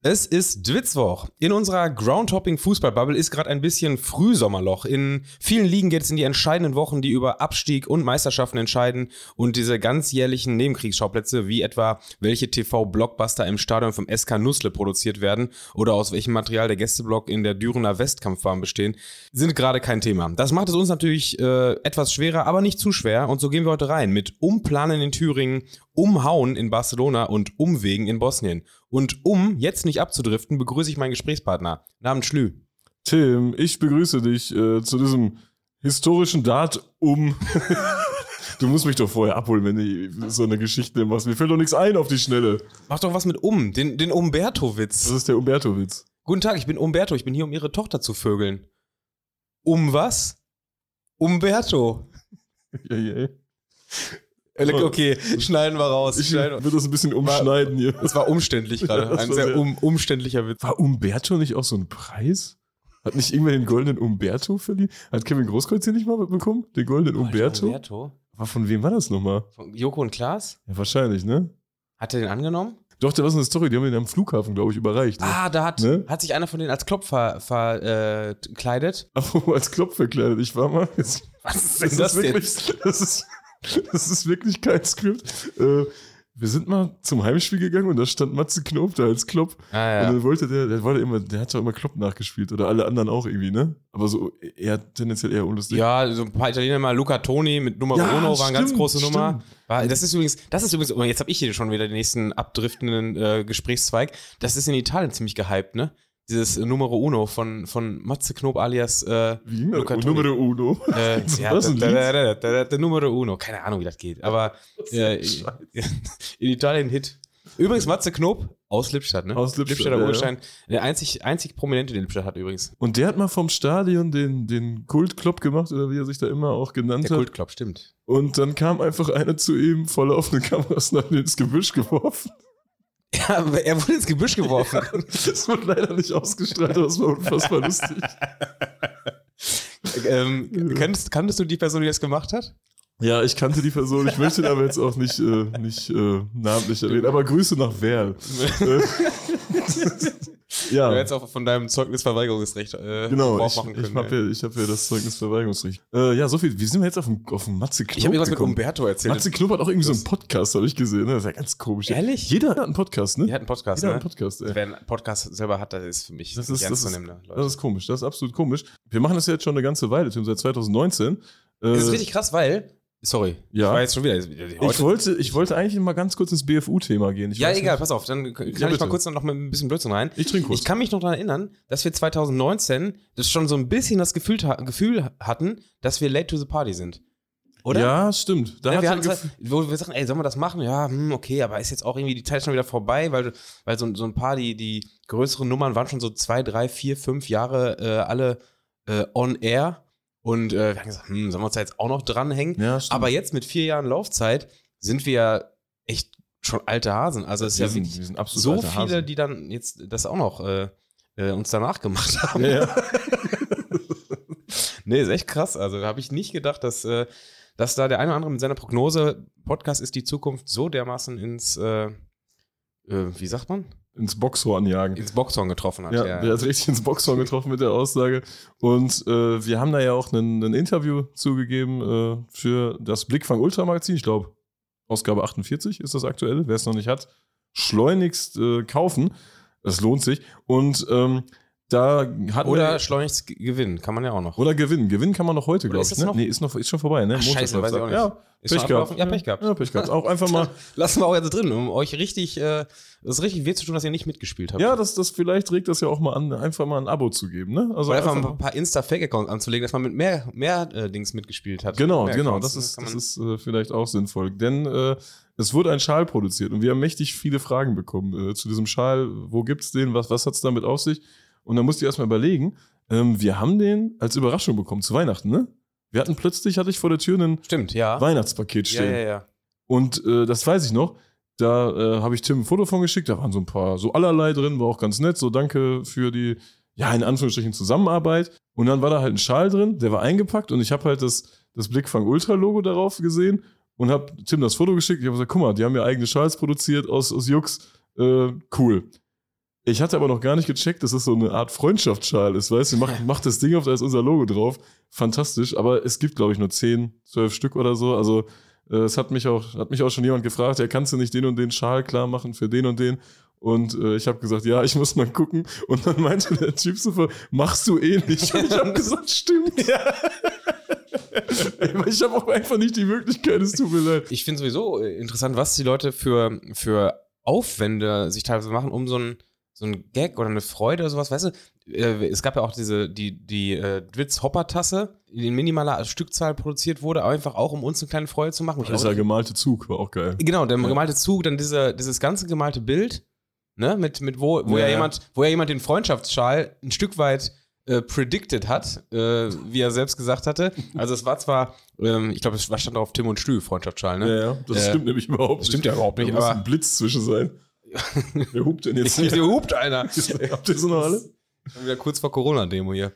Es ist Dwitzwoch. In unserer Groundhopping-Fußball-Bubble ist gerade ein bisschen Frühsommerloch. In vielen Ligen geht es in die entscheidenden Wochen, die über Abstieg und Meisterschaften entscheiden. Und diese ganzjährlichen Nebenkriegsschauplätze, wie etwa welche TV-Blockbuster im Stadion vom SK Nussle produziert werden oder aus welchem Material der Gästeblock in der Dürener Westkampfbahn bestehen, sind gerade kein Thema. Das macht es uns natürlich etwas schwerer, aber nicht zu schwer. Und so gehen wir heute rein mit Umplanen in Thüringen, Umhauen in Barcelona und Umwegen in Bosnien. Und um jetzt nicht abzudriften, begrüße ich meinen Gesprächspartner. Namens Schlü. Tim, ich begrüße dich zu diesem historischen Du musst mich doch vorher abholen, wenn du so eine Geschichte machst. Mir fällt doch nichts ein auf die Schnelle. Mach doch was mit den Umberto-Witz. Das ist der Umberto-Witz. Guten Tag, ich bin Umberto. Ich bin hier, um Ihre Tochter zu vögeln. Um was? Umberto. Ja. Okay, schneiden wir raus. Ich würde das ein bisschen umschneiden hier. Das war umständlich gerade. Ein sehr umständlicher Witz. War Umberto nicht auch so ein Preis? Hat nicht irgendwer den goldenen Umberto verliehen? Hat Kevin Großkreuz hier nicht mal bekommen? Den goldenen Umberto? Aber von wem war das nochmal? Von Joko und Klaas? Ja, wahrscheinlich, ne? Hat er den angenommen? Doch, da war so eine Story, die haben ihn am Flughafen, glaube ich, überreicht. Ne? Da hat sich einer von denen als Klopp verkleidet. Ach, als Klopp verkleidet. Ich war mal. Was ist denn das jetzt? Das ist wirklich kein Skript. Wir sind mal zum Heimspiel gegangen und da stand Matze Knob da als Klopp. Ja. Und dann wollte der hat doch immer Klopp nachgespielt oder alle anderen auch irgendwie, ne? Aber so tendenziell eher unlustig. Ja, so ein paar Italiener mal, Luca Toni mit Numero Uno war eine ganz große Nummer. Das ist übrigens, und jetzt habe ich hier schon wieder den nächsten abdriftenden Gesprächszweig. Das ist in Italien ziemlich gehypt, ne? Dieses Numero Uno von Matze Knob alias Luca Toni. Numero Uno? Der Numero Uno. Keine Ahnung, wie das geht. Aber in Italien Hit. Übrigens Matze Knob aus Lippstadt, ne? Aus Lippstadt, Urstein. Der einzig Prominente, den Lippstadt hat übrigens. Und der hat mal vom Stadion den Kult-Klopp gemacht, oder wie er sich da immer auch genannt hat. Der Kult-Klopp, stimmt. Und dann kam einfach einer zu ihm, voll offene Kameras, und hat ihn ins Gebüsch geworfen. Ja, er wurde ins Gebüsch geworfen. Ja, das wurde leider nicht ausgestrahlt, aber es war unfassbar lustig. Kanntest du die Person, die das gemacht hat? Ja, ich kannte die Person. Ich möchte aber jetzt auch nicht namentlich erwähnen. Aber Grüße nach Werl. Ja. Du hättest auch von deinem Zeugnisverweigerungsrecht Gebrauch machen können. Ich hab ja das Zeugnisverweigerungsrecht. Ja, so viel. Wie sind wir jetzt auf den Matze Knob? Ich habe irgendwas mit Umberto erzählt. Matze Knob hat auch irgendwie so einen Podcast, habe ich gesehen. Ne? Das ist ja ganz komisch. Ehrlich? Jeder hat einen Podcast, ne? Jeder hat einen Podcast, Jeder hat einen Podcast, ey. Wer einen Podcast selber hat, das ist für mich das nicht ernst zu nehmen. Das ist komisch. Das ist absolut komisch. Wir machen das ja jetzt schon eine ganze Weile, seit 2019. Das ist richtig krass, weil... Sorry, ja. Ich war jetzt schon wieder... Ich wollte eigentlich mal ganz kurz ins BFU-Thema gehen. Egal, pass auf, dann kann ich mal kurz noch mit ein bisschen Blödsinn rein. Ich trinke kurz. Ich kann mich noch daran erinnern, dass wir 2019 das schon so ein bisschen das Gefühl hatten, dass wir late to the party sind. Oder? Ja, stimmt. Wo wir sagen, ey, sollen wir das machen? Ja, okay, aber ist jetzt auch irgendwie die Zeit schon wieder vorbei, weil so ein paar, die größeren Nummern waren schon so 2, 3, 4, 5 Jahre alle on air. Und wir haben gesagt, sollen wir uns da jetzt auch noch dranhängen? Ja, stimmt. Aber jetzt mit 4 Jahren Laufzeit sind wir ja echt schon alte Hasen. Also es ist wir sind absolut so alte viele, Hasen. die dann jetzt das auch noch uns danach gemacht haben. Ja. Nee, ist echt krass. Also da habe ich nicht gedacht, dass da der eine oder andere mit seiner Prognose, Podcast ist die Zukunft, so dermaßen ins, wie sagt man? Ins Boxhorn jagen. Ins Boxhorn getroffen hat. Ja, der hat richtig ins Boxhorn getroffen mit der Aussage. Und wir haben da ja auch ein Interview zugegeben für das Blickfang Ultra Magazin. Ich glaube, Ausgabe 48 ist das aktuelle. Wer es noch nicht hat, schleunigst kaufen. Das lohnt sich. Und da hatten Oder schleunigst gewinnen, kann man ja auch noch. Oder gewinnen. Gewinnen kann man noch heute, glaube ich. Ne? Nee, ist schon vorbei, ne? Ach, scheiße, weiß ich auch nicht. Ja, Pech gehabt. Ja, Pech gehabt. Ja, Pech gehabt. Auch einfach mal. Lassen wir auch jetzt drin, um euch richtig weh zu tun, dass ihr nicht mitgespielt habt. Ja, das vielleicht regt das ja auch mal an, einfach mal ein Abo zu geben, ne? Also oder einfach ein paar Insta-Fake-Accounts anzulegen, dass man mit mehr Dings mitgespielt hat. Genau. Das ist vielleicht auch sinnvoll. Denn es wurde ein Schal produziert und wir haben mächtig viele Fragen bekommen zu diesem Schal. Wo gibt's den? Was hat's damit auf sich? Und dann musste ich erstmal überlegen, wir haben den als Überraschung bekommen zu Weihnachten, ne? Wir hatten plötzlich, hatte ich vor der Tür ein Weihnachtspaket stehen. Ja. Und das weiß ich noch, da habe ich Tim ein Foto von geschickt, da waren so ein paar, so allerlei drin, war auch ganz nett, so danke für die, ja, in Anführungsstrichen Zusammenarbeit. Und dann war da halt ein Schal drin, der war eingepackt und ich habe halt das Blickfang Ultra Logo darauf gesehen und habe Tim das Foto geschickt. Ich habe gesagt, guck mal, die haben ja eigene Schals produziert aus Jux, cool. Ich hatte aber noch gar nicht gecheckt, dass es so eine Art Freundschaftsschal ist, weißt du? Macht das Ding auf, da ist unser Logo drauf. Fantastisch, aber es gibt, glaube ich, nur 10, 12 Stück oder so. Also es hat mich auch schon jemand gefragt, ja, kannst du nicht den und den Schal klar machen für den und den? Und ich habe gesagt, ja, ich muss mal gucken. Und dann meinte der Typ so, machst du eh nicht. Und ich habe gesagt, stimmt. Ja. Ich habe auch einfach nicht die Möglichkeit, es tut mir leid. Ich finde sowieso interessant, was die Leute für Aufwände sich teilweise machen, um so ein Gag oder eine Freude oder sowas, weißt du, es gab ja auch die Dwitz-Hopper-Tasse, die in minimaler Stückzahl produziert wurde, einfach auch, um uns eine kleine Freude zu machen. Dieser gemalte Zug war auch geil. Genau, der gemalte Zug, dann dieses ganze gemalte Bild, ne, wo ja jemand den Freundschaftsschal ein Stück weit predicted hat, wie er selbst gesagt hatte. Also es war zwar, ich glaube, es stand auf Tim und Stü, Freundschaftsschal, ne? Ja, das stimmt nämlich überhaupt nicht. Stimmt ja überhaupt nicht. Da muss ein Blitz zwischen sein. Wer hupt denn jetzt? Hier hupt einer. Habt ihr so noch alle? Wieder kurz vor Corona-Demo hier.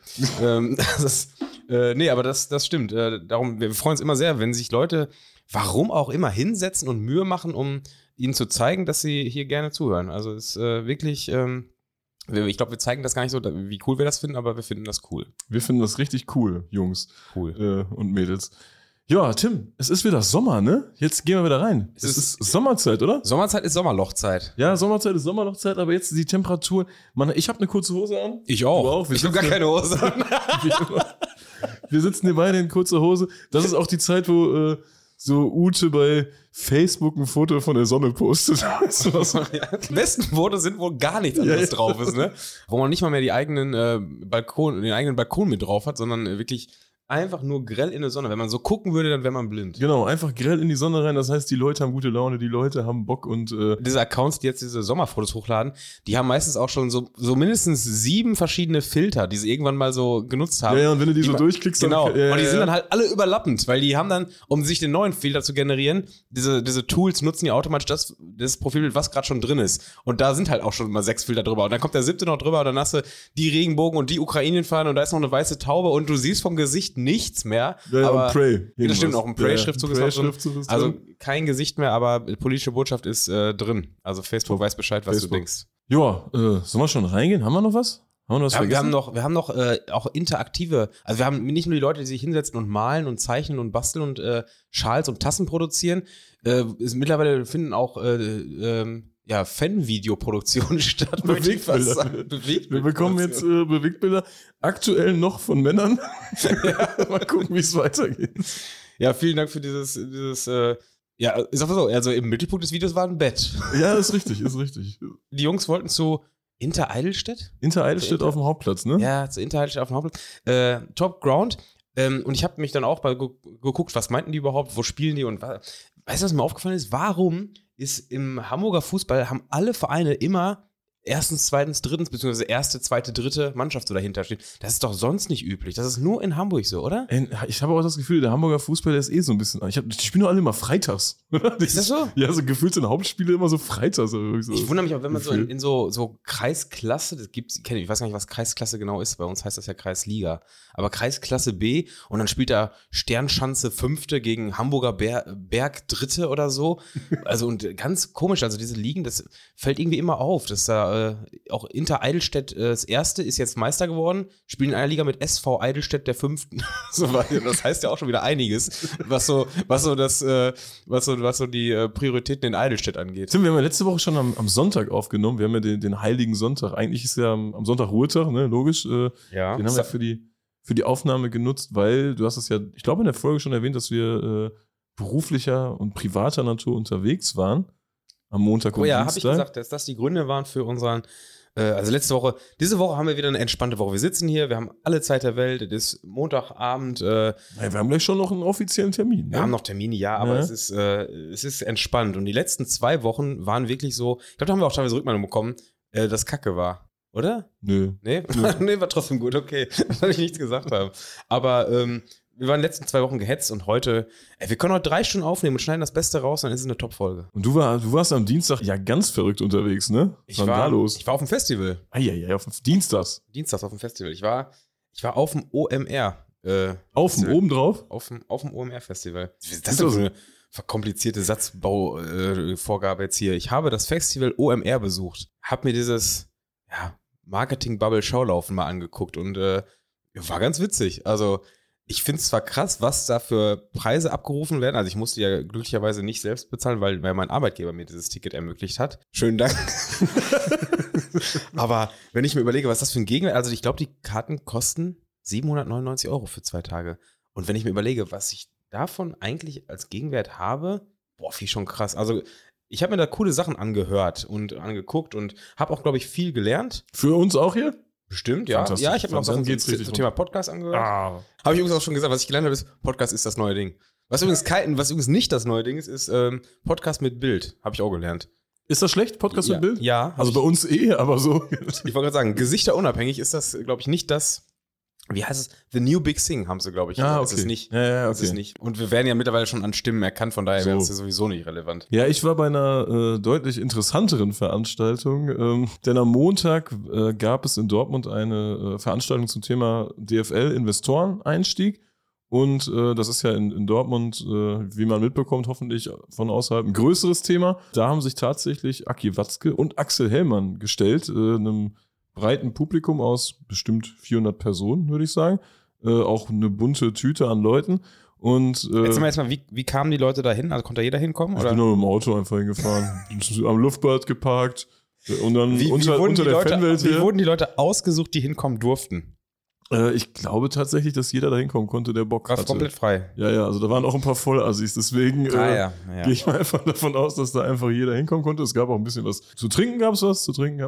Nee, aber das stimmt. Darum, wir freuen uns immer sehr, wenn sich Leute, warum auch immer, hinsetzen und Mühe machen, um ihnen zu zeigen, dass sie hier gerne zuhören. Also es ist wirklich, ich glaube, wir zeigen das gar nicht so, wie cool wir das finden, aber wir finden das cool. Wir finden das richtig cool, Jungs. Cool. Und Mädels. Ja, Tim, es ist wieder Sommer, ne? Jetzt gehen wir wieder rein. Es ist Sommerzeit, oder? Sommerzeit ist Sommerlochzeit. Ja, Sommerzeit ist Sommerlochzeit, aber jetzt die Temperatur. Ich habe eine kurze Hose an. Ich auch. Du auch. Ich habe gar keine Hose an. Wir sitzen hier beide in kurzer Hose. Das ist auch die Zeit, wo so Ute bei Facebook ein Foto von der Sonne postet. Weißt du was? Die besten Fotos sind, wo gar nichts anderes drauf ist, ne? Wo man nicht mal mehr den eigenen Balkon mit drauf hat, sondern wirklich einfach nur grell in der Sonne. Wenn man so gucken würde, dann wäre man blind. Genau, einfach grell in die Sonne rein. Das heißt, die Leute haben gute Laune, die Leute haben Bock und diese Accounts, die jetzt diese Sommerfotos hochladen, die haben meistens auch schon so mindestens 7 verschiedene Filter, die sie irgendwann mal so genutzt haben. Ja, und wenn du die so durchklickst, genau. dann... Und die sind dann halt alle überlappend, weil die haben dann, um sich den neuen Filter zu generieren, diese Tools nutzen ja automatisch das Profilbild, was gerade schon drin ist. Und da sind halt auch schon mal 6 Filter drüber. Und dann kommt der 7. noch drüber und dann hast du die Regenbogen und die Ukrainien-Fahnen und da ist noch eine weiße Taube und du siehst vom Gesicht nichts mehr. Ja, aber und Pray. Das stimmt, auch ein Pray-Schriftzug ist auch drin. Also drin. kein Gesicht mehr, aber politische Botschaft ist drin. Also Facebook weiß Bescheid, was du denkst. Ja, sollen wir schon reingehen? Haben wir noch was? Haben wir noch was vergessen? Wir haben noch auch interaktive, also wir haben nicht nur die Leute, die sich hinsetzen und malen und zeichnen und basteln und Schals und Tassen produzieren. Mittlerweile finden auch Fan-Videoproduktionen statt. Bewegtbilder. Wir bekommen jetzt Bewegtbilder, aktuell noch von Männern. Mal gucken, wie es weitergeht. Ja, vielen Dank für dieses ist auch so, also im Mittelpunkt des Videos war ein Bett. Ja, ist richtig. Die Jungs wollten zu Inter Eidelstedt? Inter Eidelstedt auf dem Hauptplatz, ne? Ja, zu Inter Eidelstedt auf dem Hauptplatz. Top Ground. Und ich habe mich dann auch geguckt, was meinten die überhaupt, wo spielen die und weißt du, was mir aufgefallen ist? Warum ist im Hamburger Fußball, haben alle Vereine immer erstens, zweitens, drittens, beziehungsweise erste, zweite, dritte Mannschaft so dahinter steht. Das ist doch sonst nicht üblich. Das ist nur in Hamburg so, oder? Ich habe auch das Gefühl, der Hamburger Fußball, der ist so ein bisschen. Die spielen doch alle immer freitags. Ist das so? Ja, so gefühlt sind Hauptspiele immer so freitags. So ich wundere mich auch, wenn man so in so Kreisklasse, ich weiß gar nicht, was Kreisklasse genau ist. Bei uns heißt das ja Kreisliga. Aber Kreisklasse B und dann spielt da Sternschanze 5. gegen Hamburger Berg 3. oder so. Also und ganz komisch, also diese Ligen, das fällt irgendwie immer auf, dass da auch Inter Eidelstedt das erste ist jetzt Meister geworden, spielen in einer Liga mit SV Eidelstedt der 5. So, das heißt ja auch schon wieder einiges, was so die Prioritäten in Eidelstedt angeht. Tim, wir haben ja letzte Woche schon am Sonntag aufgenommen. Wir haben ja den Heiligen Sonntag. Eigentlich ist ja am Sonntag Ruhetag, ne? Logisch. Ja. Den haben wir für die Aufnahme genutzt, weil du hast es ja, ich glaube in der Folge schon erwähnt, dass wir beruflicher und privater Natur unterwegs waren. Am Montag und Dienstag. Habe ich gesagt, dass das die Gründe waren für unseren, also diese Woche haben wir wieder eine entspannte Woche. Wir sitzen hier, wir haben alle Zeit der Welt, es ist Montagabend. Wir haben gleich schon noch einen offiziellen Termin. Wir haben noch Termine, ja, aber es ist entspannt. Und die letzten 2 Wochen waren wirklich so, ich glaube, da haben wir auch teilweise Rückmeldung bekommen, dass Kacke war. Oder? Nö. Nee? Nee, war trotzdem gut, okay. Das soll ich nichts gesagt haben. Aber wir waren in den letzten 2 Wochen gehetzt und heute, wir können heute 3 Stunden aufnehmen und schneiden das Beste raus, dann ist es eine Top-Folge. Und du warst am Dienstag ja ganz verrückt unterwegs, ne? Ich war auf dem Festival. Auf dem Dienstags Dienstags auf dem Festival. Ich war auf dem OMR. Auf dem oben drauf? Auf dem OMR-Festival. Das ist doch so eine verkomplizierte Satzbauvorgabe jetzt hier. Ich habe das Festival OMR besucht. Hab mir dieses Marketing-Bubble-Schaulaufen mal angeguckt und war ganz witzig. Also ich finde es zwar krass, was da für Preise abgerufen werden. Also ich musste ja glücklicherweise nicht selbst bezahlen, weil mein Arbeitgeber mir dieses Ticket ermöglicht hat. Schönen Dank. Aber wenn ich mir überlege, was das für ein Gegenwert, also ich glaube, die Karten kosten 799 € für 2 Tage. Und wenn ich mir überlege, was ich davon eigentlich als Gegenwert habe, finde ich schon krass. Also ich habe mir da coole Sachen angehört und angeguckt und habe auch, glaube ich, viel gelernt. Für uns auch hier? Bestimmt, ja. Ja, ich habe mir auch Sachen zum Thema Podcast angehört. Habe ich übrigens auch schon gesagt, was ich gelernt habe, ist, Podcast ist das neue Ding. Was übrigens nicht das neue Ding ist Podcast mit Bild. Habe ich auch gelernt. Ist das schlecht, Podcast mit Bild? Ja. Also bei uns aber so. Ich wollte gerade sagen, gesichterunabhängig ist das, glaube ich, nicht das. Wie heißt es? The New Big Thing haben sie, glaube ich. Okay. Ist es nicht. Ja, okay. Ist es nicht. Und wir werden ja mittlerweile schon an Stimmen erkannt, von daher wäre es ja sowieso nicht relevant. Ja, ich war bei einer deutlich interessanteren Veranstaltung, denn am Montag gab es in Dortmund eine Veranstaltung zum Thema DFL-Investoren-Einstieg. Und das ist ja in Dortmund, wie man mitbekommt, hoffentlich von außerhalb ein größeres Thema. Da haben sich tatsächlich Aki Watzke und Axel Hellmann gestellt, einem breiten Publikum aus bestimmt 400 Personen, würde ich sagen. Auch eine bunte Tüte an Leuten. Und, jetzt mal, wie kamen die Leute da hin? Also konnte da jeder hinkommen? Ich bin nur mit dem Auto einfach hingefahren, am Luftbad geparkt und dann unter der Fanwelt. Wie wurden die Leute ausgesucht, die hinkommen durften? Ich glaube tatsächlich, dass jeder da hinkommen konnte, der Bock hatte. War komplett frei. Ja, also da waren auch ein paar Vollassis, deswegen gehe ich mal einfach davon aus, dass da einfach jeder hinkommen konnte. Es gab auch ein bisschen was. Zu trinken gab's was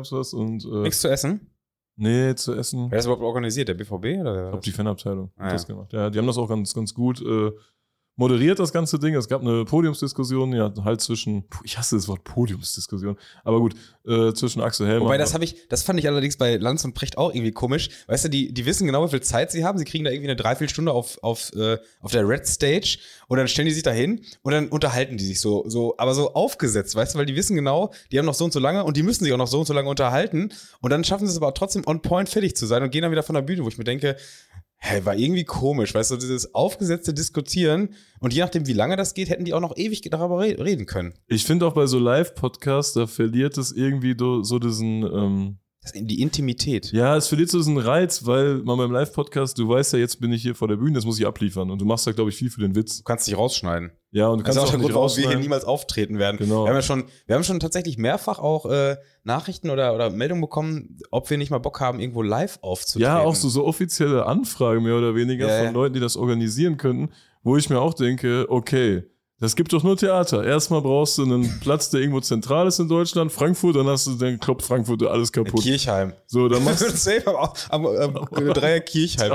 und nichts zu essen? Nee, zu essen. Wer ist überhaupt organisiert? Der BVB? Oder? Ich glaube, die Fanabteilung hat das gemacht. Ja, die haben das auch ganz, ganz gut moderiert, das ganze Ding. Es gab eine Podiumsdiskussion, ja, halt zwischen, ich hasse das Wort Podiumsdiskussion, aber gut, zwischen Axel Hellmann. Wobei, das fand ich allerdings bei Lanz und Precht auch irgendwie komisch. Weißt du, die wissen genau, wie viel Zeit sie haben. Sie kriegen da irgendwie eine Dreiviertelstunde auf der Red Stage und dann stellen die sich da hin und dann unterhalten die sich aber so aufgesetzt, weißt du, weil die wissen genau, die haben noch so und so lange und die müssen sich auch noch so und so lange unterhalten und dann schaffen sie es aber trotzdem on point fertig zu sein und gehen dann wieder von der Bühne, wo ich mir denke, war irgendwie komisch, weißt du, dieses aufgesetzte Diskutieren und je nachdem, wie lange das geht, hätten die auch noch ewig darüber reden können. Ich finde auch bei so Live-Podcasts, da verliert es irgendwie so diesen die Intimität. Ja, es verliert so diesen Reiz, weil man beim Live-Podcast, du weißt ja, jetzt bin ich hier vor der Bühne, das muss ich abliefern und du machst da, glaube ich, viel für den Witz. Du kannst dich rausschneiden. Ja, und du kannst auch nicht rausschneiden. Warum wir hier niemals auftreten werden. Genau. Wir haben schon tatsächlich mehrfach auch Nachrichten oder Meldungen bekommen, ob wir nicht mal Bock haben, irgendwo live aufzutreten. Ja, auch so offizielle Anfragen mehr oder weniger von Leuten, die das organisieren könnten, wo ich mir auch denke, okay, das gibt doch nur Theater. Erstmal brauchst du einen Platz, der irgendwo zentral ist in Deutschland, Frankfurt, dann kloppt Frankfurt alles kaputt. Kirchheim. So, dann machst du safe am Dreier Kirchheim.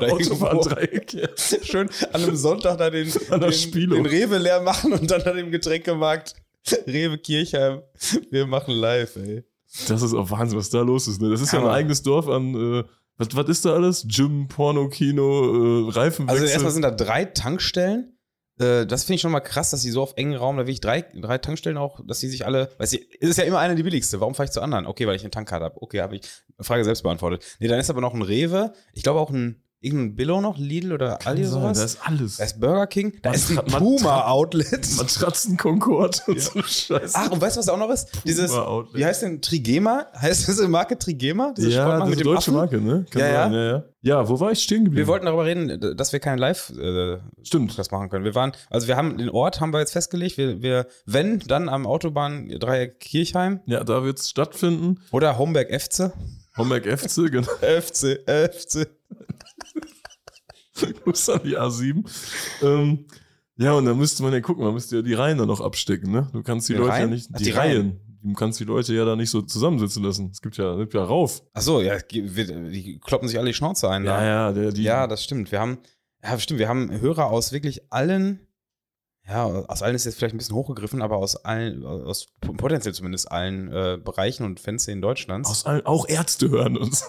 Schön an einem Sonntag da den Rewe leer machen und dann an dem Getränkemarkt Rewe Kirchheim. Wir machen live, ey. Das ist auch Wahnsinn, was da los ist. Ne? Das ist ja ein eigenes Dorf an, was ist da alles? Gym, Porno, Kino, Reifenwechsel. Also erstmal sind da 3 Tankstellen. Das finde ich schon mal krass, dass sie so auf engen Raum, da will ich 3 Tankstellen auch, dass die sich alle, weißt du, ist ja immer eine die billigste, warum fahre ich zu anderen? Okay, weil ich eine Tankkarte habe. Okay, habe ich Frage selbst beantwortet. Nee, dann ist aber noch ein Rewe, ich glaube auch irgendein Billo noch, Lidl oder Aldi oder sowas. Da ist alles. Da ist Burger King, da ist ein Puma-Outlet. Matratzen Concord und so Scheiße. Ach, und weißt du, was auch noch ist? Dieses, wie heißt denn Trigema? Heißt diese Marke Trigema? Diese Sportmarke mit dem deutsche Marke, ne? Ja, wo war ich stehen geblieben? Wir wollten darüber reden, dass wir keinen Live-Podcast machen können. Wir haben den Ort, haben wir jetzt festgelegt. Wenn, dann am Autobahn-Dreieck Kirchheim. Ja, da wird es stattfinden. Oder Homberg-Efze. Homberg-Efze, genau. Efze. Muss an die A7. Ja, und dann müsste man ja gucken, man müsste ja die Reihen dann noch abstecken, ne? Du kannst die Leute ja nicht. Die Reihen. Du kannst die Leute ja da nicht so zusammensitzen lassen. Es gibt ja rauf. Ach so, ja, die kloppen sich alle die Schnauze ein. Ja, das stimmt. Wir haben Hörer aus wirklich allen, aus allen ist jetzt vielleicht ein bisschen hochgegriffen, aber aus potenziell zumindest allen Bereichen und Fanszenen Deutschlands. Aus allen, auch Ärzte hören uns.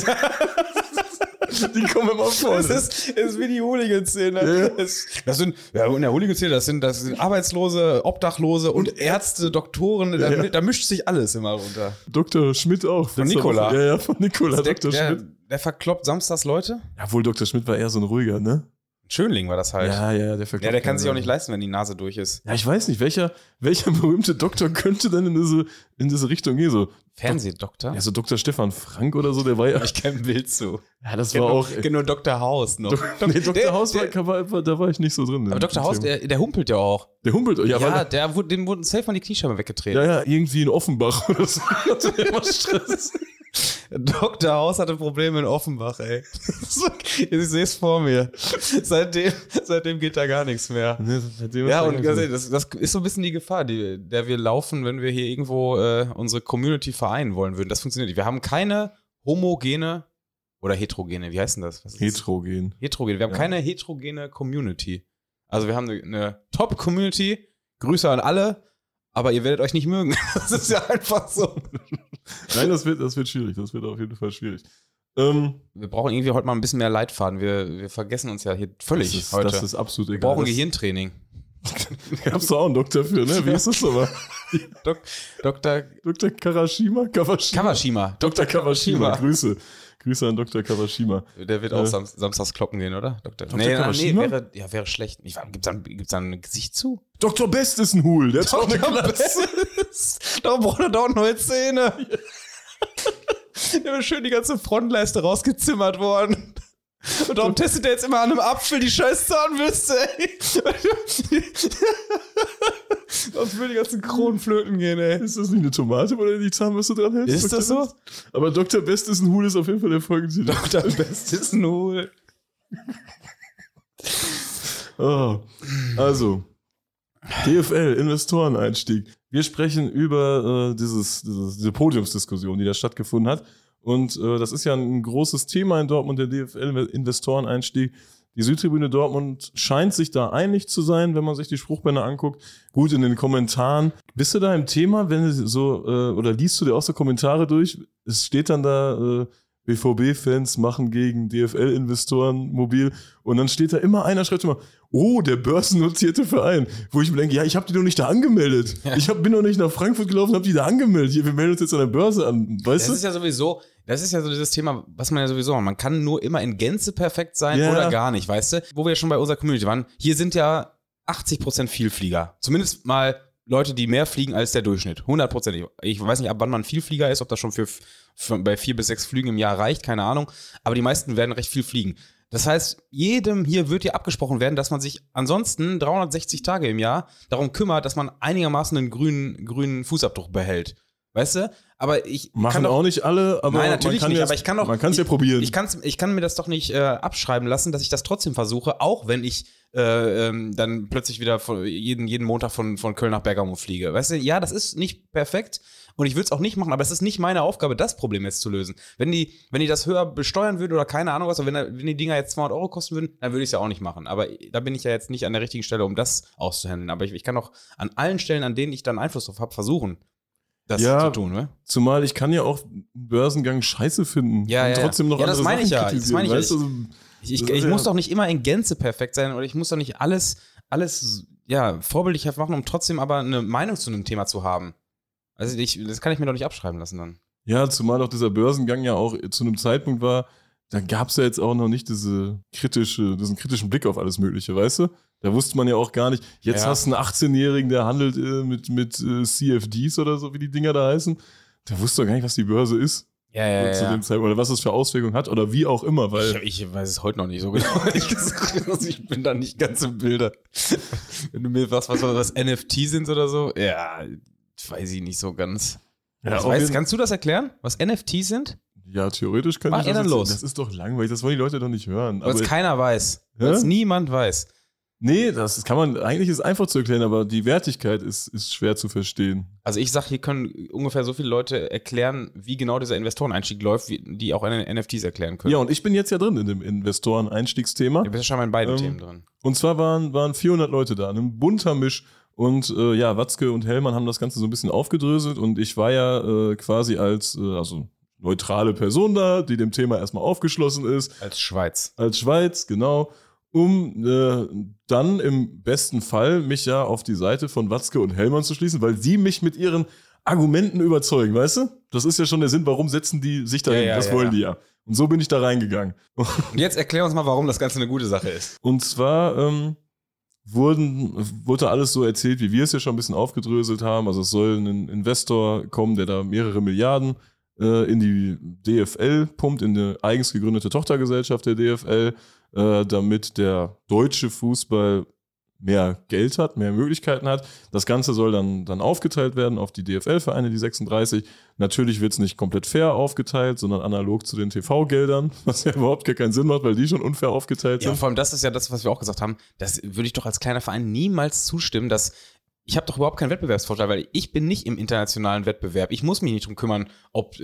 Die kommen immer vor. Das ist wie die Hooligan-Szene. Das sind in der Hooligan-Szene, das sind Arbeitslose, Obdachlose und Ärzte, Doktoren, da mischt sich alles immer runter. Dr. Schmidt auch. Von Nikola. Von Nikola, Dr. Schmidt. Der verkloppt samstags Leute? Jawohl, Dr. Schmidt war eher so ein ruhiger, ne? Schönling war das halt. Ja, der verkloppt. Ja, der kann sich auch nicht leisten, wenn die Nase durch ist. Ja, ich weiß nicht, welcher berühmte Doktor könnte denn in diese Richtung gehen? So Fernsehdoktor? Ja, so Dr. Stefan Frank oder so, der war ja. Ich kenne ein Bild zu. Ja, das war auch. Ich kenne nur Dr. Haus noch. Dr. Haus da war ich nicht so drin. Aber Dr. Haus, der humpelt ja auch. Der humpelt, ja. Ja, dem wurden safe an die Kniescheibe weggetreten. Ja, irgendwie in Offenbach oder so. Hatte der immer Stress. Dr. Haus hatte Probleme in Offenbach, ey. Ich sehe es vor mir. Seitdem geht da gar nichts mehr. Ja, und das ist so ein bisschen die Gefahr, der wir laufen, wenn wir hier irgendwo unsere Community vereinen wollen würden. Das funktioniert nicht. Wir haben keine homogene oder heterogene, wie heißt denn das? Heterogen. Heterogen. Wir haben keine heterogene Community. Also wir haben eine Top-Community. Grüße an alle. Aber ihr werdet euch nicht mögen. Das ist ja einfach so. Nein, das wird schwierig. Das wird auf jeden Fall schwierig. Wir brauchen irgendwie heute mal ein bisschen mehr Leitfaden. Wir vergessen uns ja hier völlig heute. Das ist absolut egal. Wir brauchen Gehirntraining. Da gab's doch auch einen Doktor für, ne? Wie ist das aber? Dr. Kawashima? Kawashima. Dr. Kawashima. Grüße an Dr. Kawashima. Der wird auch samstags kloppen gehen, oder? Dr. Kawashima? Wäre schlecht. Gibt's da ein Gesicht zu? Dr. Best ist ein Hul. Der hat auch eine Klasse. Darum braucht er doch neue Zähne. Der wird schön die ganze Frontleiste rausgezimmert worden. Und darum testet er jetzt immer an einem Apfel die scheiß Zahnbürste, ey. Sonst will die ganzen Kronen flöten gehen, ey. Ist das nicht eine Tomate, wo du die Zahnbürste dran hältst? Ist das so? Aber Dr. Best ist ein Hul ist auf jeden Fall der Folgentitel. Dr. Best ist ein Hul. Oh. Also, DFL, Investoreneinstieg. Wir sprechen über diese Podiumsdiskussion, die da stattgefunden hat. Und das ist ja ein großes Thema in Dortmund, der DFL-Investoreneinstieg. Die Südtribüne Dortmund scheint sich da einig zu sein, wenn man sich die Spruchbänder anguckt. Gut, in den Kommentaren. Bist du da im Thema, wenn du so, oder liest du dir auch so Kommentare durch? Es steht dann da, BVB-Fans machen gegen DFL-Investoren mobil. Und dann steht da immer einer, schreibt immer, oh, der börsennotierte Verein. Wo ich mir denke, ja, ich habe die doch nicht da angemeldet. Ja. Ich bin doch nicht nach Frankfurt gelaufen, habe die da angemeldet. Hier, wir melden uns jetzt an der Börse an. Weißt du? Das ist ja so dieses Thema, was man ja sowieso macht. Man kann nur immer in Gänze perfekt sein oder gar nicht, weißt du? Wo wir ja schon bei unserer Community waren. Hier sind ja 80% Vielflieger. Zumindest mal Leute, die mehr fliegen als der Durchschnitt. 100%. Ich weiß nicht, ab wann man Vielflieger ist, ob das schon bei 4 bis 6 Flügen im Jahr reicht, keine Ahnung. Aber die meisten werden recht viel fliegen. Das heißt, jedem hier wird hier abgesprochen werden, dass man sich ansonsten 360 Tage im Jahr darum kümmert, dass man einigermaßen einen grünen Fußabdruck behält. Weißt du? Aber machen auch nicht alle, aber nein, natürlich man kann nicht, aber ich kann doch, man kann es ja probieren. Ich kann mir das doch nicht abschreiben lassen, dass ich das trotzdem versuche, auch wenn ich dann plötzlich wieder jeden Montag von Köln nach Bergamo fliege. Weißt du, ja, das ist nicht perfekt und ich würde es auch nicht machen, aber es ist nicht meine Aufgabe, das Problem jetzt zu lösen. Wenn die das höher besteuern würden oder keine Ahnung was, oder wenn die Dinger jetzt 200 € kosten würden, dann würde ich es ja auch nicht machen. Aber da bin ich ja jetzt nicht an der richtigen Stelle, um das auszuhandeln. Aber ich kann auch an allen Stellen, an denen ich dann Einfluss drauf habe, versuchen, das zu tun, ne? Zumal ich kann ja auch Börsengang scheiße finden und trotzdem noch andere Sachen kritisieren. Das meine ich. Ich muss doch nicht immer in Gänze perfekt sein oder ich muss doch nicht alles vorbildlich machen, um trotzdem aber eine Meinung zu einem Thema zu haben. Also das kann ich mir doch nicht abschreiben lassen dann. Ja, zumal auch dieser Börsengang ja auch zu einem Zeitpunkt war, da gab es ja jetzt auch noch nicht diesen kritischen Blick auf alles Mögliche, weißt du? Da wusste man ja auch gar nicht, jetzt hast du einen 18-Jährigen, der handelt mit CFDs oder so, wie die Dinger da heißen. Der wusste doch gar nicht, was die Börse ist. Ja. Zu dem Zeitpunkt, oder was das für Auswirkungen hat oder wie auch immer. Weil ich weiß es heute noch nicht so genau. Ich bin da nicht ganz im Bilde. Wenn du mir was NFT sind oder so, ja, weiß ich nicht so ganz. Ja, kannst du das erklären, was NFTs sind? Ja, theoretisch könnte ich das dann los. Das ist doch langweilig, das wollen die Leute doch nicht hören. Weil es keiner weiß. Weil es niemand weiß. Nee, das kann man, eigentlich ist einfach zu erklären, aber die Wertigkeit ist schwer zu verstehen. Also ich sag, hier können ungefähr so viele Leute erklären, wie genau dieser Investoreneinstieg läuft, die auch NFTs erklären können. Ja, und ich bin jetzt ja drin in dem Investoreneinstiegsthema. Du bist ja schon mal in beiden Themen drin. Und zwar waren 400 Leute da, ein bunter Misch. Und Watzke und Hellmann haben das Ganze so ein bisschen aufgedröselt und ich war ja quasi als neutrale Person da, die dem Thema erstmal aufgeschlossen ist. Als Schweiz, genau. Um dann im besten Fall mich ja auf die Seite von Watzke und Hellmann zu schließen, weil sie mich mit ihren Argumenten überzeugen, weißt du? Das ist ja schon der Sinn, warum setzen die sich dahin, das wollen die ja. Und so bin ich da reingegangen. Und jetzt erklär uns mal, warum das Ganze eine gute Sache ist. Und zwar wurde alles so erzählt, wie wir es ja schon ein bisschen aufgedröselt haben. Also es soll ein Investor kommen, der da mehrere Milliarden in die DFL pumpt, in eine eigens gegründete Tochtergesellschaft der DFL, damit der deutsche Fußball mehr Geld hat, mehr Möglichkeiten hat. Das Ganze soll dann aufgeteilt werden auf die DFL-Vereine, die 36. Natürlich wird es nicht komplett fair aufgeteilt, sondern analog zu den TV-Geldern, was ja überhaupt gar keinen Sinn macht, weil die schon unfair aufgeteilt sind. Ja, vor allem das ist ja das, was wir auch gesagt haben, das würde ich doch als kleiner Verein niemals zustimmen, dass ich habe doch überhaupt keinen Wettbewerbsvorteil, weil ich bin nicht im internationalen Wettbewerb. Ich muss mich nicht drum kümmern, ob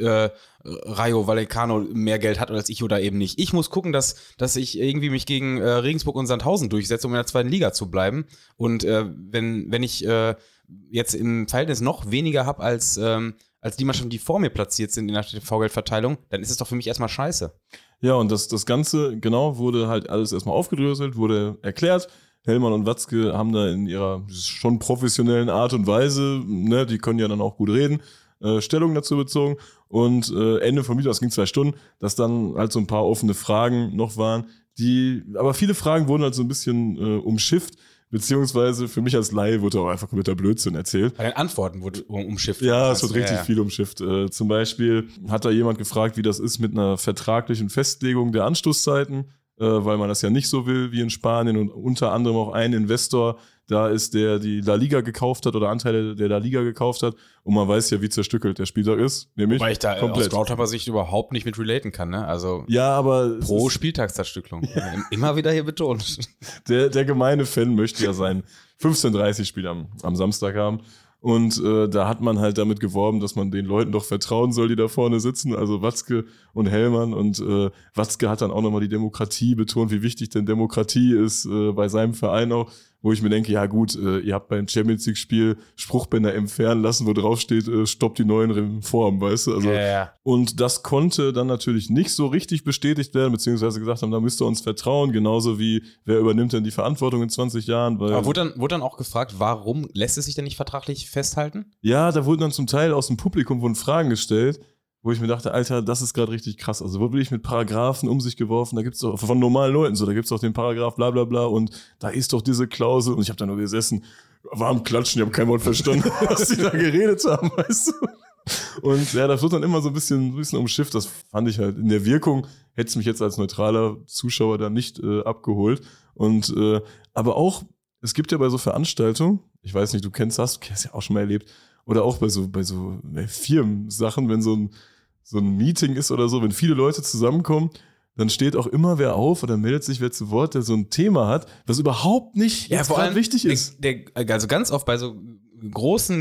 Rayo Vallecano mehr Geld hat als ich oder eben nicht. Ich muss gucken, dass ich irgendwie mich gegen Regensburg und Sandhausen durchsetze, um in der zweiten Liga zu bleiben. Und wenn ich jetzt im Verhältnis noch weniger habe als die Mannschaften, die vor mir platziert sind in der TV-Geldverteilung, dann ist es doch für mich erstmal scheiße. Ja, und das Ganze, genau, wurde halt alles erstmal aufgedröselt, wurde erklärt. Hellmann und Watzke haben da in ihrer schon professionellen Art und Weise, ne, die können ja dann auch gut reden, Stellung dazu bezogen. Und Ende vom Video, das ging 2 Stunden, dass dann halt so ein paar offene Fragen noch waren, aber viele Fragen wurden halt so ein bisschen umschifft, beziehungsweise für mich als Laie wurde auch einfach kompletter Blödsinn erzählt. Bei den Antworten wurde umschifft. Ja, es wird richtig viel umschifft. Zum Beispiel hat da jemand gefragt, wie das ist mit einer vertraglichen Festlegung der Anstoßzeiten, weil man das ja nicht so will wie in Spanien und unter anderem auch ein Investor da ist, der die La Liga gekauft hat oder Anteile der La Liga gekauft hat und man weiß ja, wie zerstückelt der Spieltag ist, nämlich weil ich da komplett. aus Groundhopper-Sicht überhaupt nicht mit relaten kann, ne? Also ja, aber pro Spieltagszerstückelung. Ja. Immer wieder hier betont. Der gemeine Fan möchte ja sein 15:30-Spiel am Samstag haben. Und da hat man halt damit geworben, dass man den Leuten doch vertrauen soll, die da vorne sitzen, also Watzke und Hellmann. Und Watzke hat dann auch nochmal die Demokratie betont, wie wichtig denn Demokratie ist bei seinem Verein auch, wo ich mir denke, ja gut, ihr habt beim Champions-League-Spiel Spruchbänder entfernen lassen, wo drauf steht, stoppt die neuen Reformen, weißt du? Also, ja. Und das konnte dann natürlich nicht so richtig bestätigt werden, beziehungsweise gesagt haben, da müsst ihr uns vertrauen, genauso wie, wer übernimmt denn die Verantwortung in 20 Jahren? Weil, aber wurde dann auch gefragt, warum lässt es sich denn nicht vertraglich festhalten? Ja, da wurden dann zum Teil aus dem Publikum Fragen gestellt, wo ich mir dachte, Alter, das ist gerade richtig krass. Also wo bin ich mit Paragraphen um sich geworfen? Da gibt's doch von normalen Leuten so, da gibt's doch den Paragraph bla bla bla und da ist doch diese Klausel und ich habe da nur gesessen, war am Klatschen, ich habe kein Wort verstanden, was die da geredet haben, weißt du? Und ja, das wird dann immer so ein bisschen umschifft. Das fand ich halt in der Wirkung, hätte es mich jetzt als neutraler Zuschauer da nicht abgeholt. Und aber auch, es gibt ja bei so Veranstaltungen, ich weiß nicht, du kennst das ja auch schon mal erlebt, oder auch bei so Firmensachen, wenn so ein Meeting ist oder so, wenn viele Leute zusammenkommen, dann steht auch immer wer auf oder meldet sich wer zu Wort, der so ein Thema hat, was überhaupt nicht jetzt gerade wichtig ist. Also ganz oft bei so großen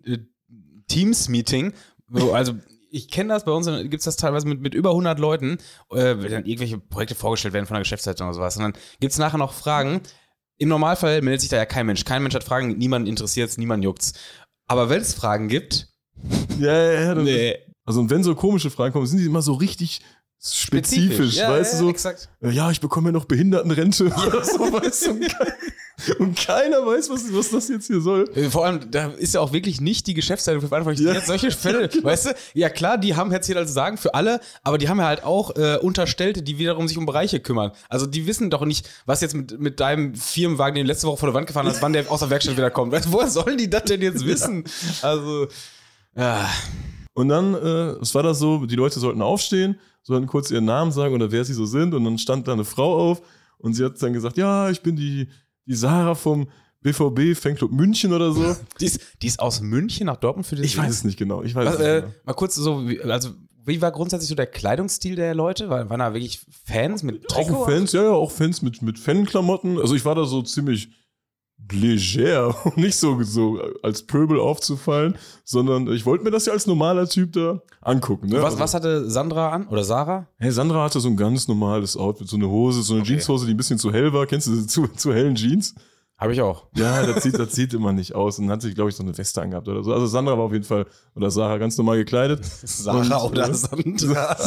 Teams-Meeting, also ich kenne das, bei uns gibt es das teilweise mit über 100 Leuten, wenn dann irgendwelche Projekte vorgestellt werden von der Geschäftsleitung oder sowas und dann gibt es nachher noch Fragen. Im Normalfall meldet sich da ja kein Mensch. Kein Mensch hat Fragen, niemanden interessiert es, niemanden juckt's. Aber wenn es Fragen gibt, ja, nee. Also und wenn so komische Fragen kommen, sind die immer so richtig spezifisch, ja, weißt du so? Exakt. Ja, ich bekomme ja noch Behindertenrente oder so, weißt du? Und keiner weiß, was das jetzt hier soll. Vor allem, da ist ja auch wirklich nicht die Geschäftsleitung für verantwortlich. Ja. Jetzt solche Fälle, weißt du? Ja klar, die haben jetzt hier also sagen für alle, aber die haben ja halt auch Unterstellte, die wiederum sich um Bereiche kümmern. Also die wissen doch nicht, was jetzt mit deinem Firmenwagen, den du letzte Woche vor der Wand gefahren hast, wann der aus der Werkstatt wieder kommt. Weißt, woher sollen die das denn jetzt wissen? Also, ja. Und dann, es war das so, die Leute sollten aufstehen, sollten kurz ihren Namen sagen oder wer sie so sind und dann stand da eine Frau auf und sie hat dann gesagt, ja, ich bin die Sarah vom BVB Fanclub München oder so. Die ist aus München nach Dortmund für den Ich weiß es nicht genau. Mal kurz so, wie war grundsätzlich so der Kleidungsstil der Leute? Waren da wirklich Fans mit Trikot? Auch Fans, ja, auch Fans mit Fanklamotten. Also ich war da so ziemlich leger, um nicht so als Pöbel aufzufallen, sondern ich wollte mir das ja als normaler Typ da angucken. Ne? Was hatte Sandra an? Oder Sarah? Hey, Sandra hatte so ein ganz normales Outfit, so eine Hose, so eine Jeanshose, die ein bisschen zu hell war. Kennst du diese zu hellen Jeans? Habe ich auch. Ja, das sieht immer nicht aus. Und dann hat sich, glaube ich, so eine Weste angehabt oder so. Also Sandra war auf jeden Fall, oder Sarah, ganz normal gekleidet. Sarah oder Sandra.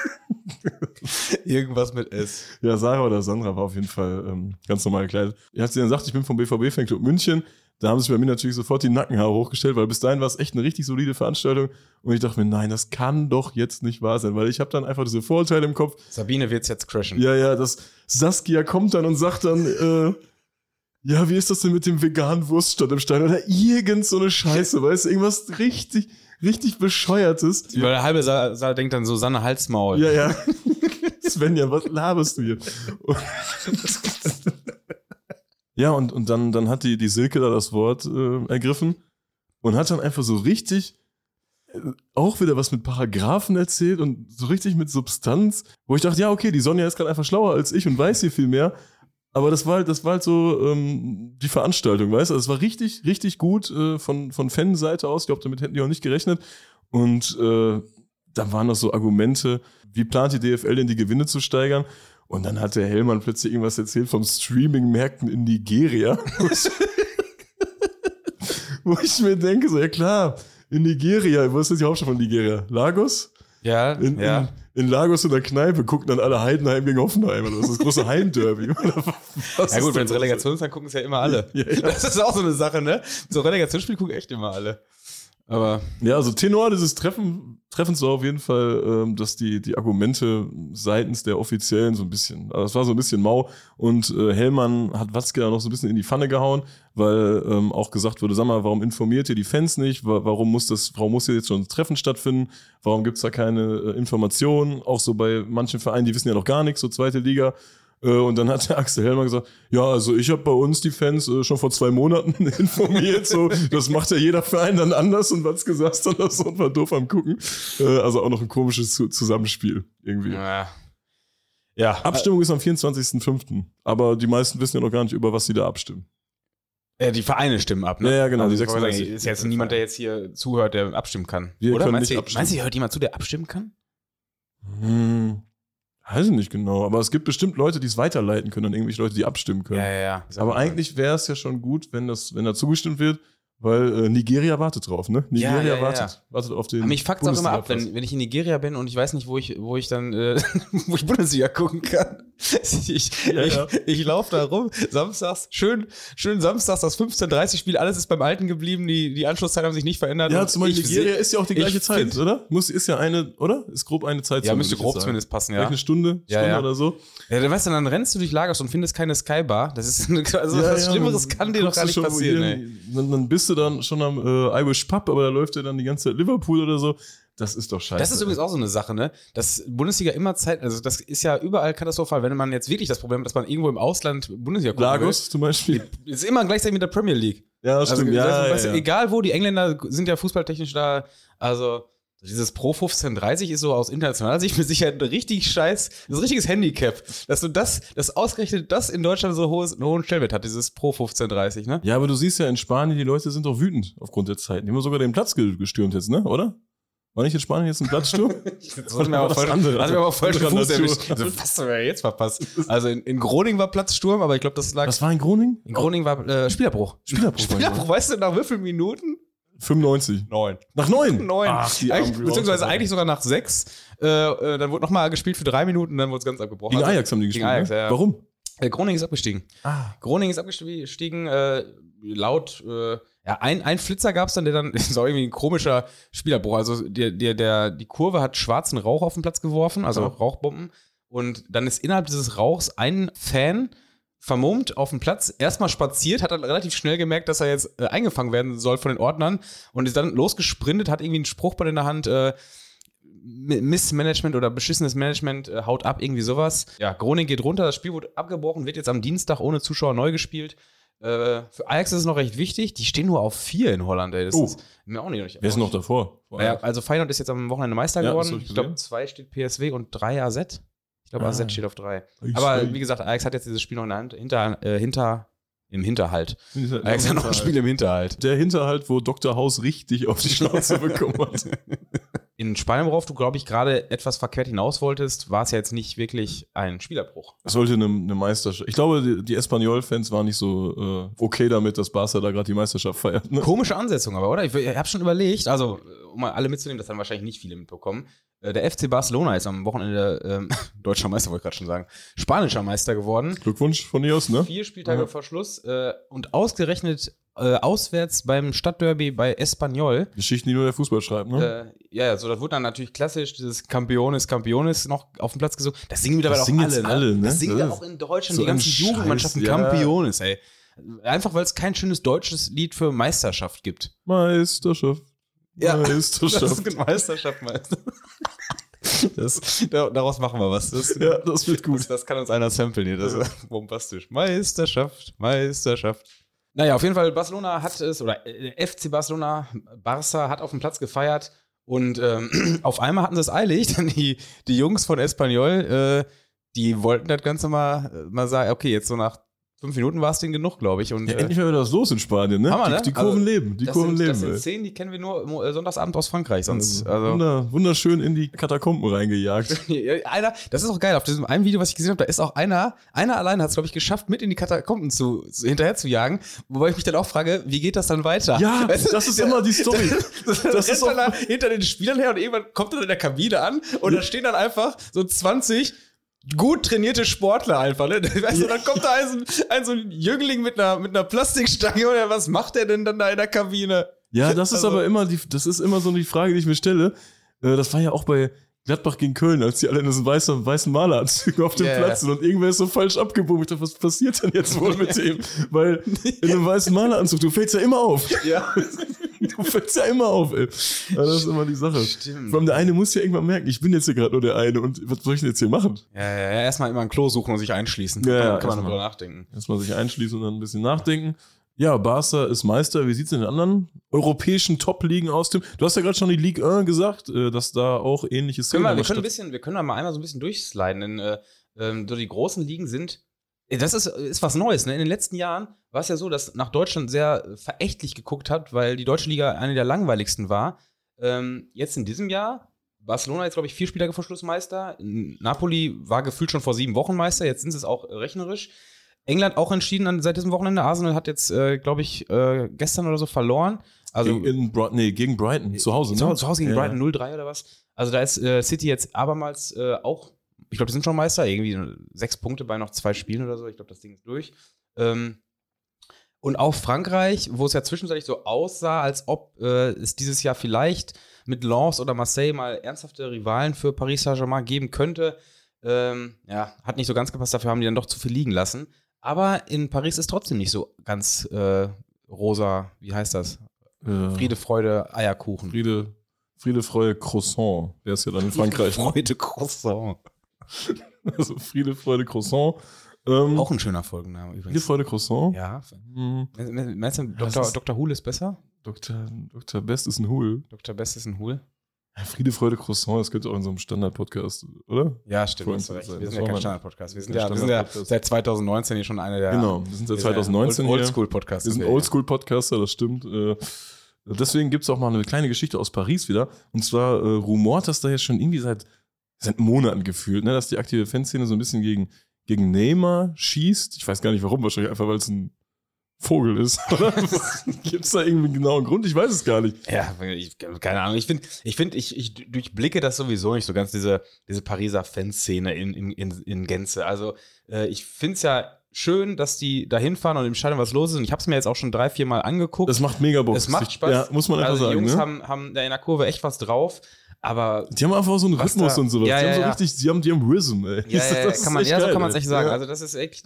Irgendwas mit S. Ja, Sarah oder Sandra war auf jeden Fall ganz normal gekleidet. Er hat sie dann gesagt, ich bin vom BVB Fanclub München. Da haben sich bei mir natürlich sofort die Nackenhaare hochgestellt, weil bis dahin war es echt eine richtig solide Veranstaltung. Und ich dachte mir, nein, das kann doch jetzt nicht wahr sein, weil ich habe dann einfach diese Vorurteile im Kopf. Sabine wird's jetzt crashen. Ja, das Saskia kommt dann und sagt dann, ja, wie ist das denn mit dem veganen Wurststand im Stein? Oder irgend so eine Scheiße, weißt du, irgendwas richtig Bescheuertes. Weil der halbe Saal denkt dann so, Sanne Halsmaul. Ja. Svenja, was laberst du hier? Ja, und dann hat die Silke da das Wort ergriffen und hat dann einfach so richtig auch wieder was mit Paragraphen erzählt und so richtig mit Substanz, wo ich dachte, ja, okay, die Sonja ist gerade einfach schlauer als ich und weiß hier viel mehr. Aber das war halt so die Veranstaltung, weißt du? Das war richtig gut von Fanseite aus. Ich glaube, damit hätten die auch nicht gerechnet. Und da waren noch so Argumente, wie plant die DFL denn die Gewinne zu steigern? Und dann hat der Hellmann plötzlich irgendwas erzählt vom Streaming-Märkten in Nigeria. Wo ich mir denke, so, ja klar, in Nigeria, wo ist denn die Hauptstadt von Nigeria? Lagos? Ja, In Lagos in der Kneipe gucken dann alle Heidenheim gegen Hoffenheim. Das ist das große Heimderby. Ja gut, wenn es Relegation ist, dann gucken es ja immer alle. Ja. Das ist auch so eine Sache, ne? So Relegationsspiel gucken echt immer alle. Aber ja, also Tenor dieses Treffens war auf jeden Fall, dass die Argumente seitens der Offiziellen so ein bisschen, also es war so ein bisschen mau und Hellmann hat Watzke da noch so ein bisschen in die Pfanne gehauen, weil auch gesagt wurde, sag mal, warum informiert ihr die Fans nicht? Warum muss hier jetzt schon ein Treffen stattfinden? Warum gibt's da keine Informationen? Auch so bei manchen Vereinen, die wissen ja noch gar nichts, so zweite Liga. Und dann hat der Axel Hellmann gesagt, ja, also ich habe bei uns die Fans schon vor 2 Monaten informiert, so, das macht ja jeder Verein dann anders und Watzke saß dann da so und war doof am Gucken. Also auch noch ein komisches Zusammenspiel irgendwie. Ja. Abstimmung ist am 24.05., aber die meisten wissen ja noch gar nicht, über was sie da abstimmen. Die Vereine stimmen ab, ne? Ja, genau. Also die 36 ist jetzt niemand, der jetzt hier zuhört, der abstimmen kann. Oder? Meinst du, hier hört jemand zu, der abstimmen kann? Weiß ich nicht genau, aber es gibt bestimmt Leute, die es weiterleiten können und irgendwelche Leute, die abstimmen können. Ja. Aber eigentlich wäre es ja schon gut, wenn da zugestimmt wird, weil Nigeria wartet drauf, ne? Nigeria wartet auf den. Aber mich fuckt es auch immer ab, wenn ich in Nigeria bin und ich weiß nicht, wo ich dann wo ich Bundesliga gucken kann. Ich laufe da rum, samstags, schön samstags das 15:30 Spiel, alles ist beim Alten geblieben, die Anschlusszeiten haben sich nicht verändert. Ja, zum Beispiel Nigeria ist ja auch die gleiche Zeit, oder? Ist ja eine, oder? Ist grob eine Zeit. Ja, müsste grob zumindest passen, ja. Vielleicht eine Stunde oder so. Ja, dann weißt du, dann rennst du durch Lagos und findest keine Skybar. Das ist was Schlimmeres kann dir doch gar nicht passieren, ey. Dann bist du dann schon am Irish Pub, aber da läuft ja dann die ganze Zeit Liverpool oder so. Das ist doch scheiße. Das ist übrigens auch so eine Sache, ne? Dass Bundesliga immer Zeit, also das ist ja überall katastrophal, wenn man jetzt wirklich das Problem hat, dass man irgendwo im Ausland Bundesliga guckt. Lagos zum Beispiel. Ist immer gleichzeitig mit der Premier League. Ja, das stimmt. Also, egal wo, die Engländer sind ja fußballtechnisch da, also dieses Pro 15:30 ist so aus internationaler Sicht mit Sicherheit ein richtiges Handicap, dass du das ausgerechnet das in Deutschland so einen hohen Stellenwert hat, dieses Pro 15:30, ne? Ja, aber du siehst ja in Spanien, die Leute sind doch wütend aufgrund der Zeit. Die haben sogar den Platz gestürmt jetzt, ne? Oder? War nicht in Spanien jetzt ein Platzsturm? Das hat mir aber falsch Fuß erwischt. Also, was haben wir jetzt verpasst? Also in Groningen war Platzsturm, aber ich glaube, das lag... Was war in Groningen? In Groningen war Spielerbruch. Spielerbruch, weißt du, nach wie vielen Minuten? 95. 9. Nach 9? 9. Ach, beziehungsweise eigentlich sogar nach 6. Dann wurde nochmal gespielt für 3 Minuten, dann wurde es ganz abgebrochen. Gegen Ajax haben die gespielt, gegen Ajax, ne? Ja. Warum? Groningen ist abgestiegen. Groningen ist abgestiegen, laut... ein Flitzer gab es dann, der dann, das ist auch irgendwie ein komischer Spielerbruch. Also die Kurve hat schwarzen Rauch auf den Platz geworfen, also Rauchbomben. Und dann ist innerhalb dieses Rauchs ein Fan vermummt auf dem Platz, erstmal spaziert, hat dann relativ schnell gemerkt, dass er jetzt eingefangen werden soll von den Ordnern und ist dann losgesprintet, hat irgendwie einen Spruchband in der Hand, Missmanagement oder beschissenes Management, haut ab, irgendwie sowas. Ja, Groningen geht runter, das Spiel wurde abgebrochen, wird jetzt am Dienstag ohne Zuschauer neu gespielt. Für Ajax ist es noch recht wichtig. Die stehen nur auf 4 in Holland, ey. Das ist mir auch nicht. Wer ist noch davor? Ja, also Feyenoord ist jetzt am Wochenende Meister geworden. Ich glaube, 2 steht PSW und 3 AZ. Ich glaube, AZ steht auf 3. Aber wie gesagt, Ajax hat jetzt dieses Spiel noch im Hinterhalt. Ajax hat noch ein Spiel im Hinterhalt. Der Hinterhalt, wo Dr. House richtig auf die Schnauze bekommen hat. In Spanien, worauf du, glaube ich, gerade etwas verkehrt hinaus wolltest, war es ja jetzt nicht wirklich ein Spielerbruch. Es sollte eine Meisterschaft. Ich glaube, die Espanyol-Fans waren nicht so okay damit, dass Barca da gerade die Meisterschaft feiert. Ne? Komische Ansetzung aber, oder? Ich habe schon überlegt, also um mal alle mitzunehmen, das haben wahrscheinlich nicht viele mitbekommen. Der FC Barcelona ist am Wochenende deutscher Meister, wollte ich gerade schon sagen, spanischer Meister geworden. Glückwunsch von dir aus, ne? 4 Spieltage vor Schluss und ausgerechnet auswärts beim Stadtderby bei Espanyol. Geschichten, die nur der Fußball schreibt, ne? So das wurde dann natürlich klassisch, dieses Campeones noch auf dem Platz gesungen. Das singen mittlerweile auch alle, ne? Das singen ja auch in Deutschland so die ganzen Jugendmannschaften Campeones, ey. Einfach, weil es kein schönes deutsches Lied für Meisterschaft gibt. Meisterschaft. Ja, Meisterschaft. Daraus machen wir was. Das wird gut. Das kann uns einer samplen hier. Das ist bombastisch. Meisterschaft. Naja, auf jeden Fall, Barcelona hat es, oder FC Barça hat auf dem Platz gefeiert und auf einmal hatten sie es eilig, denn die Jungs von Espanyol, die wollten das Ganze mal sagen, okay, jetzt so nach 5 Minuten war es denen genug, glaube ich. Und, endlich mal wieder was los in Spanien, ne? Hammer, ne? Die Kurven leben. Das sind Szenen, die kennen wir nur Sonntagsabend aus Frankreich. Sonst, wunderschön in die Katakomben reingejagt. Das ist auch geil. Auf diesem einen Video, was ich gesehen habe, da ist auch einer alleine hat es, glaube ich, geschafft, mit in die Katakomben hinterher zu jagen. Wobei ich mich dann auch frage, wie geht das dann weiter? Ja, weißt du, das ist immer die Story. Das ist dann hinter den Spielern her und irgendwann kommt er in der Kabine an und da stehen dann einfach so 20 gut trainierte Sportler einfach, ne? Weißt du, dann kommt da so ein Jüngling mit einer Plastikstange oder was macht der denn dann da in der Kabine? Ja, das ist aber immer so die Frage, die ich mir stelle. Das war ja auch bei Gladbach gegen Köln, als die alle in diesen weißen Maleranzügen auf dem Platz sind und irgendwer ist so falsch abgebogen. Ich dachte, was passiert denn jetzt wohl mit dem? Weil in einem weißen Maleranzug, du fällst ja immer auf. Ja. Du fällst ja immer auf, ey. Ja, das ist immer die Sache. Stimmt. Vor allem der eine muss ja irgendwann merken, ich bin jetzt hier gerade nur der eine und was soll ich denn jetzt hier machen? Ja, erstmal immer ein Klo suchen und sich einschließen. Ja, kann man drüber nachdenken. Erstmal sich einschließen und dann ein bisschen nachdenken. Ja, Barca ist Meister. Wie sieht es in den anderen europäischen Top-Ligen aus, Tim? Du hast ja gerade schon die Ligue 1 gesagt, dass da auch ähnliche Szenen wir können da mal einmal so ein bisschen durchsliden, denn so die großen Ligen sind, das ist was Neues, ne? In den letzten Jahren war es ja so, dass nach Deutschland sehr verächtlich geguckt hat, weil die deutsche Liga eine der langweiligsten war. Jetzt in diesem Jahr, Barcelona jetzt, glaube ich, 4 Spieltage vor Schluss Meister. Napoli war gefühlt schon vor 7 Wochen Meister, jetzt sind sie es auch rechnerisch. England auch entschieden seit diesem Wochenende. Arsenal hat jetzt, glaube ich, gestern oder so verloren. Also gegen Brighton, zu Hause, ne? Zu Hause gegen Brighton 0-3 oder was. Also da ist City jetzt abermals auch, ich glaube, die sind schon Meister, irgendwie 6 Punkte bei noch 2 Spielen oder so. Ich glaube, das Ding ist durch. Und auch Frankreich, wo es ja zwischenzeitlich so aussah, als ob es dieses Jahr vielleicht mit Lens oder Marseille mal ernsthafte Rivalen für Paris Saint-Germain geben könnte. Hat nicht so ganz gepasst, dafür haben die dann doch zu viel liegen lassen. Aber in Paris ist trotzdem nicht so ganz rosa, wie heißt das? Friede, Freude, Eierkuchen. Friede, Freude, Croissant. Der ist ja dann in Frankreich. Freude, Croissant. Also Friede, Freude, Croissant. Auch ein schöner Folgenname übrigens. Friede, Freude, Croissant? Ja. Meinst du, Dr. Huhl ist besser? Dr. Best ist ein Huhl. Dr. Best ist ein Huhl. Friede, Freude, Croissant, das könnte auch in so einem Standard-Podcast, oder? Ja, stimmt. Wir sind ja kein Standard-Podcast. Wir sind ja seit 2019 hier schon einer der. Genau, wir sind seit 2019 Oldschool-Podcaster. Wir sind Oldschool-Podcaster, das stimmt. Deswegen gibt es auch mal eine kleine Geschichte aus Paris wieder. Und zwar rumort das da jetzt schon irgendwie seit Monaten gefühlt, ne, dass die aktive Fanszene so ein bisschen gegen Neymar schießt. Ich weiß gar nicht warum, wahrscheinlich einfach, weil es ein Vogel ist, oder? Gibt es da irgendwie einen genauen Grund? Ich weiß es gar nicht. Ja, keine Ahnung. Ich durchblicke das sowieso nicht so ganz, diese Pariser Fanszene in Gänze. Also ich finde es ja schön, dass die da hinfahren und im Stadion was los ist. Und ich habe es mir jetzt auch schon 3-4 Mal angeguckt. Das macht mega Bock. Es macht Spaß. Ja, muss man einfach sagen. Die Jungs ne? haben da in der Kurve echt was drauf. Aber die haben einfach so einen Rhythmus und sowas. Die haben Rhythm, ey. So kann man es echt sagen. Also das ist echt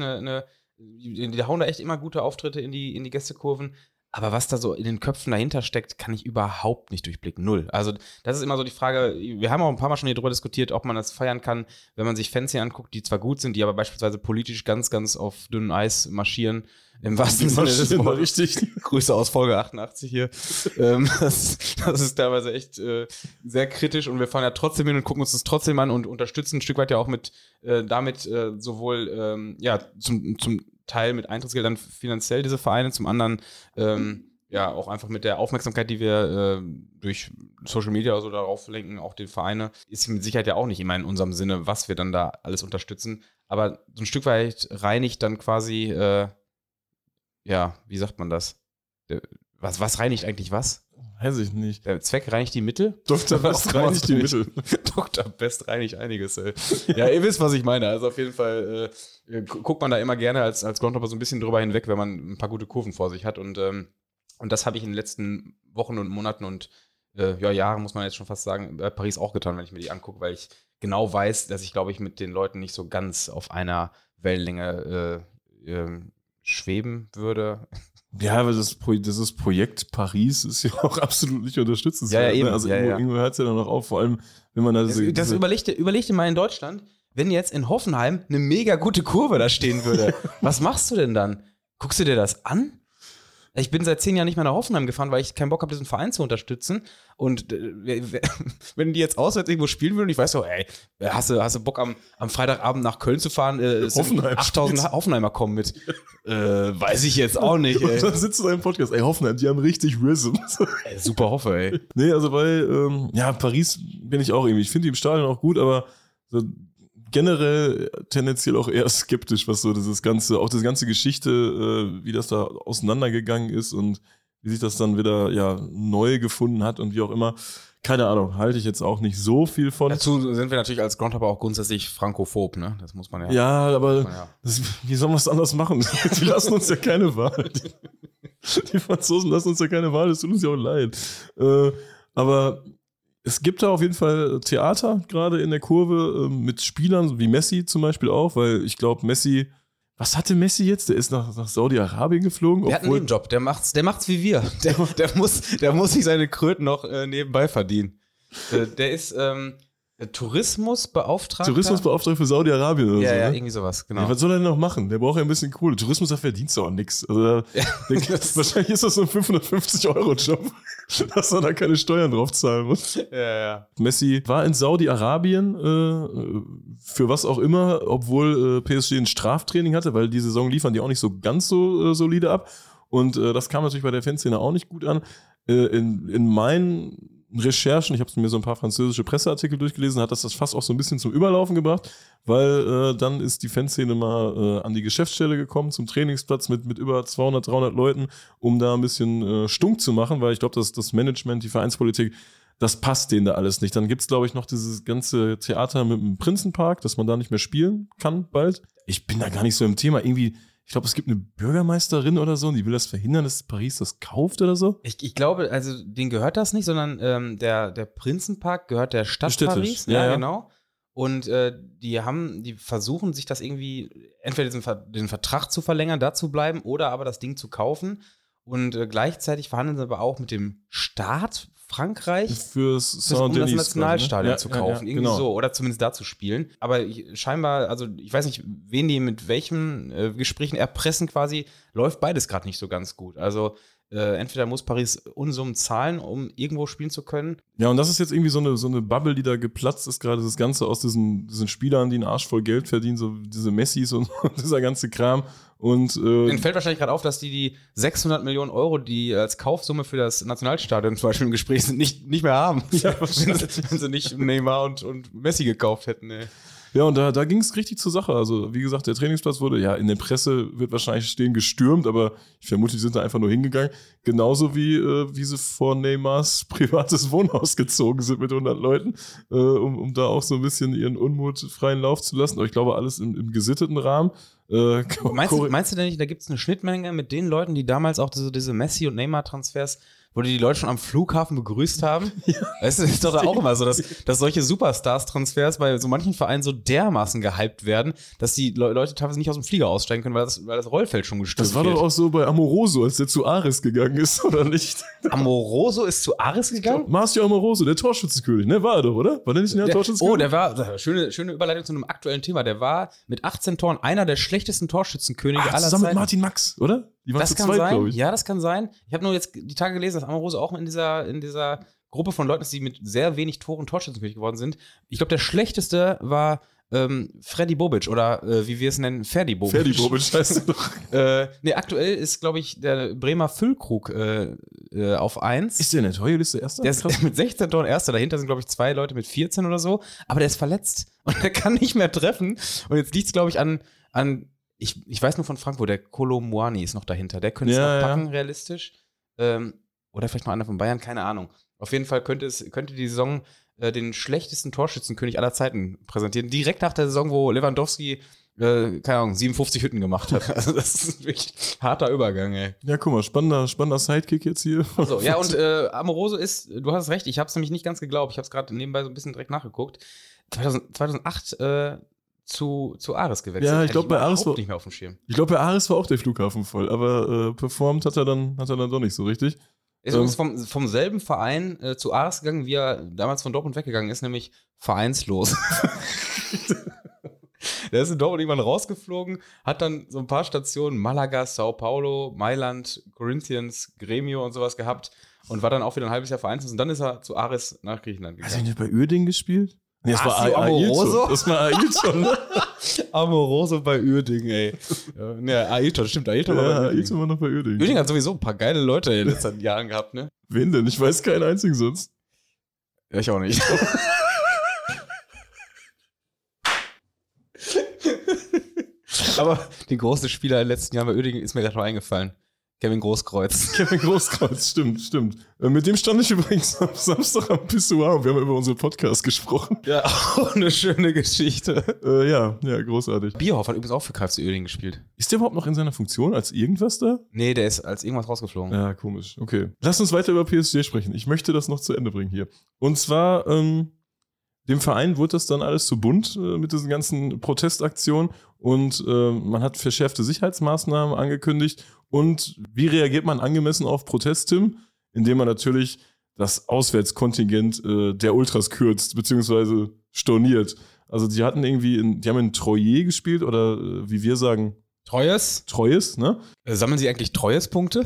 die hauen da echt immer gute Auftritte in die Gästekurven. Aber was da so in den Köpfen dahinter steckt, kann ich überhaupt nicht durchblicken. Null. Also das ist immer so die Frage, wir haben auch ein paar Mal schon hier drüber diskutiert, ob man das feiern kann, wenn man sich Fans hier anguckt, die zwar gut sind, die aber beispielsweise politisch ganz, ganz auf dünnem Eis marschieren. Im wahrsten Sinne des Wortes. Richtig. Grüße aus Folge 88 hier. Das ist teilweise echt sehr kritisch und wir fahren ja trotzdem hin und gucken uns das trotzdem an und unterstützen ein Stück weit ja auch damit sowohl zum Teil mit Eintrittsgeldern finanziell diese Vereine, zum anderen auch einfach mit der Aufmerksamkeit, die wir durch Social Media oder so darauf lenken, auch den Vereine, ist mit Sicherheit ja auch nicht immer in unserem Sinne, was wir dann da alles unterstützen. Aber so ein Stück weit reinigt dann quasi wie sagt man das? Was reinigt eigentlich was? Weiß ich nicht. Der Zweck reinigt die Mittel? Dr. Best reinigt die Mittel. Dr. Best reinigt einiges, ey. Ja, ihr wisst, was ich meine. Also auf jeden Fall guckt man da immer gerne als Groundhopper so ein bisschen drüber hinweg, wenn man ein paar gute Kurven vor sich hat. Und Und das habe ich in den letzten Wochen und Monaten und Jahren, muss man jetzt schon fast sagen, bei Paris auch getan, wenn ich mir die angucke, weil ich genau weiß, dass ich, glaube ich, mit den Leuten nicht so ganz auf einer Wellenlänge schweben würde. Ja, aber das Projekt Paris ist ja auch absolut nicht unterstützenswert. Ja, eben. Ne? Also Ja, irgendwo hört es ja dann noch auf, vor allem, wenn man da das überleg dir mal in Deutschland, wenn jetzt in Hoffenheim eine mega gute Kurve da stehen würde. Was machst du denn dann? Guckst du dir das an? Ich bin seit 10 Jahren nicht mehr nach Hoffenheim gefahren, weil ich keinen Bock habe, diesen Verein zu unterstützen. Und wenn die jetzt auswärts irgendwo spielen würden, ich weiß so, ey, hast du Bock am Freitagabend nach Köln zu fahren? Hoffenheim 8000 Hoffenheimer kommen mit. Weiß ich jetzt auch nicht, ey. Und dann sitzt du da im Podcast, ey, Hoffenheim, die haben richtig Rhythm. Ey, super Hoffe, ey. Nee, also bei Paris bin ich auch irgendwie. Ich finde die im Stadion auch gut, aber so generell tendenziell auch eher skeptisch, was so das ganze Geschichte, wie das da auseinandergegangen ist und wie sich das dann wieder neu gefunden hat und wie auch immer. Keine Ahnung, halte ich jetzt auch nicht so viel von. Dazu sind wir natürlich als Groundhopper auch grundsätzlich frankophob, ne? Das muss man ja. Ja, aber wie sollen wir es anders machen? Die lassen uns ja keine Wahl. Die Franzosen lassen uns ja keine Wahl, das tut uns ja auch leid. Aber es gibt da auf jeden Fall Theater, gerade in der Kurve, mit Spielern, wie Messi zum Beispiel auch, weil ich glaube, Messi, was hatte Messi jetzt? Der ist nach Saudi-Arabien geflogen. Der hat einen Nebenjob, der macht's wie wir. Der muss sich seine Kröten noch nebenbei verdienen. Der ist Tourismusbeauftragter. Tourismusbeauftragter für Saudi-Arabien oder so. Ja, ne? irgendwie sowas, genau. Ja, was soll er denn noch machen? Der braucht ja ein bisschen Kohle. Tourismus, da verdient auch nichts. Also, wahrscheinlich ist das so ein 550-Euro-Job, dass er da keine Steuern drauf zahlen muss. Ja. Messi war in Saudi-Arabien, für was auch immer, obwohl PSG ein Straftraining hatte, weil die Saison liefern die auch nicht so ganz so solide ab. Und das kam natürlich bei der Fanszene auch nicht gut an. In meinen Recherchen, ich habe mir so ein paar französische Presseartikel durchgelesen, hat das fast auch so ein bisschen zum Überlaufen gebracht, weil dann ist die Fanszene mal an die Geschäftsstelle gekommen, zum Trainingsplatz mit über 200, 300 Leuten, um da ein bisschen stunk zu machen, weil ich glaube, das Management, die Vereinspolitik, das passt denen da alles nicht. Dann gibt es, glaube ich, noch dieses ganze Theater mit dem Prinzenpark, dass man da nicht mehr spielen kann bald. Ich bin da gar nicht so im Thema. Irgendwie, ich glaube, es gibt eine Bürgermeisterin oder so, und die will das verhindern, dass Paris das kauft oder so. Ich glaube, also denen gehört das nicht, sondern der Prinzenpark gehört der Stadt Paris. Ja, genau. Und die versuchen, sich das irgendwie, entweder den Vertrag zu verlängern, da zu bleiben, oder aber das Ding zu kaufen. Und gleichzeitig verhandeln sie aber auch mit dem Staat Frankreich, um das Nationalstadion zu kaufen. Irgendwie genau. So, oder zumindest da zu spielen. Aber scheinbar, also ich weiß nicht, wen die mit welchen Gesprächen erpressen quasi, läuft beides gerade nicht so ganz gut. Also entweder muss Paris Unsummen zahlen, um irgendwo spielen zu können. Ja, und das ist jetzt irgendwie so eine Bubble, die da geplatzt ist, gerade das Ganze aus diesen Spielern, die einen Arsch voll Geld verdienen, so diese Messis und dieser ganze Kram. Und denen fällt wahrscheinlich gerade auf, dass die 600 Millionen Euro, die als Kaufsumme für das Nationalstadion zum Beispiel im Gespräch sind, nicht mehr haben. Ja, wenn sie nicht Neymar und Messi gekauft hätten. Ey. Ja, und da ging es richtig zur Sache. Also, wie gesagt, der Trainingsplatz wurde, ja, in der Presse wird wahrscheinlich stehen gestürmt, aber ich vermute, die sind da einfach nur hingegangen. Genauso wie sie vor Neymars privates Wohnhaus gezogen sind mit 100 Leuten, um da auch so ein bisschen ihren Unmut freien Lauf zu lassen. Aber ich glaube, alles im gesitteten Rahmen. Meinst du denn nicht, da gibt es eine Schnittmenge mit den Leuten, die damals auch diese Messi- und Neymar-Transfers, wo die Leute schon am Flughafen begrüßt haben? Ja. Es ist doch auch immer so, dass solche Superstars-Transfers bei so manchen Vereinen so dermaßen gehypt werden, dass die Leute teilweise nicht aus dem Flieger aussteigen können, weil das Rollfeld schon gestürzt wird. Das war doch auch so bei Amoroso, als der zu Aris gegangen ist, oder nicht? Amoroso ist zu Aris gegangen? Marcio Amoroso, der Torschützenkönig, ne? War er doch, oder? War der nicht ein Torschützenkönig? Oh, der war, schöne Überleitung zu einem aktuellen Thema, der war mit 18 Toren einer der schlechtesten Torschützenkönige aller Zeiten. Zusammen mit Martin Max, oder? Die waren das kann sein, ja, das kann sein. Ich habe nur jetzt die Tage gelesen, dass Amoroso auch in dieser Gruppe von Leuten ist, die mit sehr wenig Toren Torschützenkönig geworden sind. Ich glaube, der schlechteste war Freddy Bobic oder wie wir es nennen, Ferdi Bobic. Ferdi Bobic heißt er doch. Aktuell ist, glaube ich, der Bremer Füllkrug auf 1. Ist der in der Torjährliste Erster? Der ist mit 16 Toren Erster. Dahinter sind, glaube ich, 2 Leute mit 14 oder so. Aber der ist verletzt und der kann nicht mehr treffen. Und jetzt liegt es, glaube ich, an ich weiß nur von Frankfurt, der Kolo Muani ist noch dahinter. Der könnte es noch packen, realistisch. Oder vielleicht noch einer von Bayern, keine Ahnung. Auf jeden Fall könnte die Saison den schlechtesten Torschützenkönig aller Zeiten präsentieren. Direkt nach der Saison, wo Lewandowski keine Ahnung, 57 Hütten gemacht hat. Also das ist wirklich harter Übergang, ey. Ja, guck mal, spannender Sidekick jetzt hier. So, ja, und Amoroso du hast recht, ich habe es nämlich nicht ganz geglaubt. Ich habe es gerade nebenbei so ein bisschen direkt nachgeguckt. 2008 zu Ares gewechselt. Ja, ich glaube, bei Ares war nicht mehr auf dem Schirm. Ich glaube, bei Ares war auch der Flughafen voll, aber performt hat er dann doch nicht so richtig. Ist übrigens vom selben Verein zu Ares gegangen, wie er damals von Dortmund weggegangen ist, nämlich vereinslos. Der ist in Dortmund irgendwann rausgeflogen, hat dann so ein paar Stationen, Malaga, Sao Paulo, Mailand, Corinthians, Gremio und sowas gehabt und war dann auch wieder ein halbes Jahr vereinslos und dann ist er zu Ares nach Griechenland gegangen. Hast du nicht bei Uerdingen gespielt? Nee, das war Amoroso. Das war Ailton, ne? Amoroso bei Uerdingen, ey. Ja, Ailton, stimmt. Ailton war bei Uerdingen. Ailton war noch bei Uerdingen. Uerdingen hat sowieso ein paar geile Leute in den letzten Jahren gehabt, ne? Wen denn? Ich weiß keinen einzigen sonst. Ja, ich auch nicht. Aber die große Spieler in den letzten Jahren bei Uerdingen ist mir gerade noch eingefallen. Kevin Großkreuz. Kevin Großkreuz, stimmt. Mit dem stand ich übrigens am Samstag am Pissoir und wir haben über unseren Podcast gesprochen. Ja, auch eine schöne Geschichte. Ja, großartig. Bierhoff hat übrigens auch für KFC Uerdingen gespielt. Ist der überhaupt noch in seiner Funktion als irgendwas da? Nee, der ist als irgendwas rausgeflogen. Ja, komisch. Okay. Lass uns weiter über PSG sprechen. Ich möchte das noch zu Ende bringen hier. Und zwar, dem Verein wurde das dann alles zu bunt mit diesen ganzen Protestaktionen und man hat verschärfte Sicherheitsmaßnahmen angekündigt. Und wie reagiert man angemessen auf Protest, Tim? Indem man natürlich das Auswärtskontingent der Ultras kürzt, beziehungsweise storniert. Also die hatten die haben in Troyes gespielt oder wie wir sagen, Treues, ne? Sammeln sie eigentlich Treues-Punkte?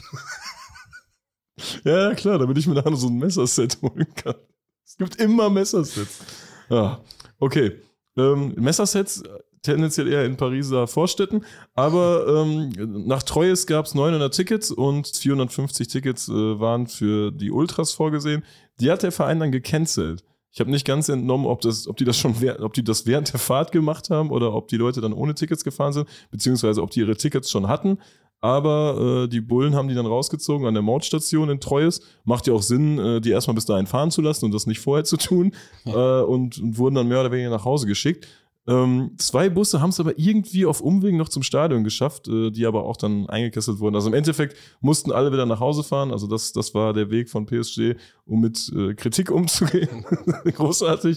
Ja, klar, damit ich mir nachher so ein Messerset holen kann. Es gibt immer Messersets. Ja, okay. Messersets tendenziell eher in Pariser Vorstädten, aber nach Troyes gab es 900 Tickets und 450 Tickets waren für die Ultras vorgesehen. Die hat der Verein dann gecancelt. Ich habe nicht ganz entnommen, ob die das während der Fahrt gemacht haben oder ob die Leute dann ohne Tickets gefahren sind, beziehungsweise ob die ihre Tickets schon hatten. Aber die Bullen haben die dann rausgezogen an der Mautstation in Troyes. Macht ja auch Sinn, die erstmal bis dahin fahren zu lassen und das nicht vorher zu tun. Und wurden dann mehr oder weniger nach Hause geschickt. 2 Busse haben es aber irgendwie auf Umwegen noch zum Stadion geschafft, die aber auch dann eingekesselt wurden. Also im Endeffekt mussten alle wieder nach Hause fahren. Also das war der Weg von PSG, um mit Kritik umzugehen. Großartig.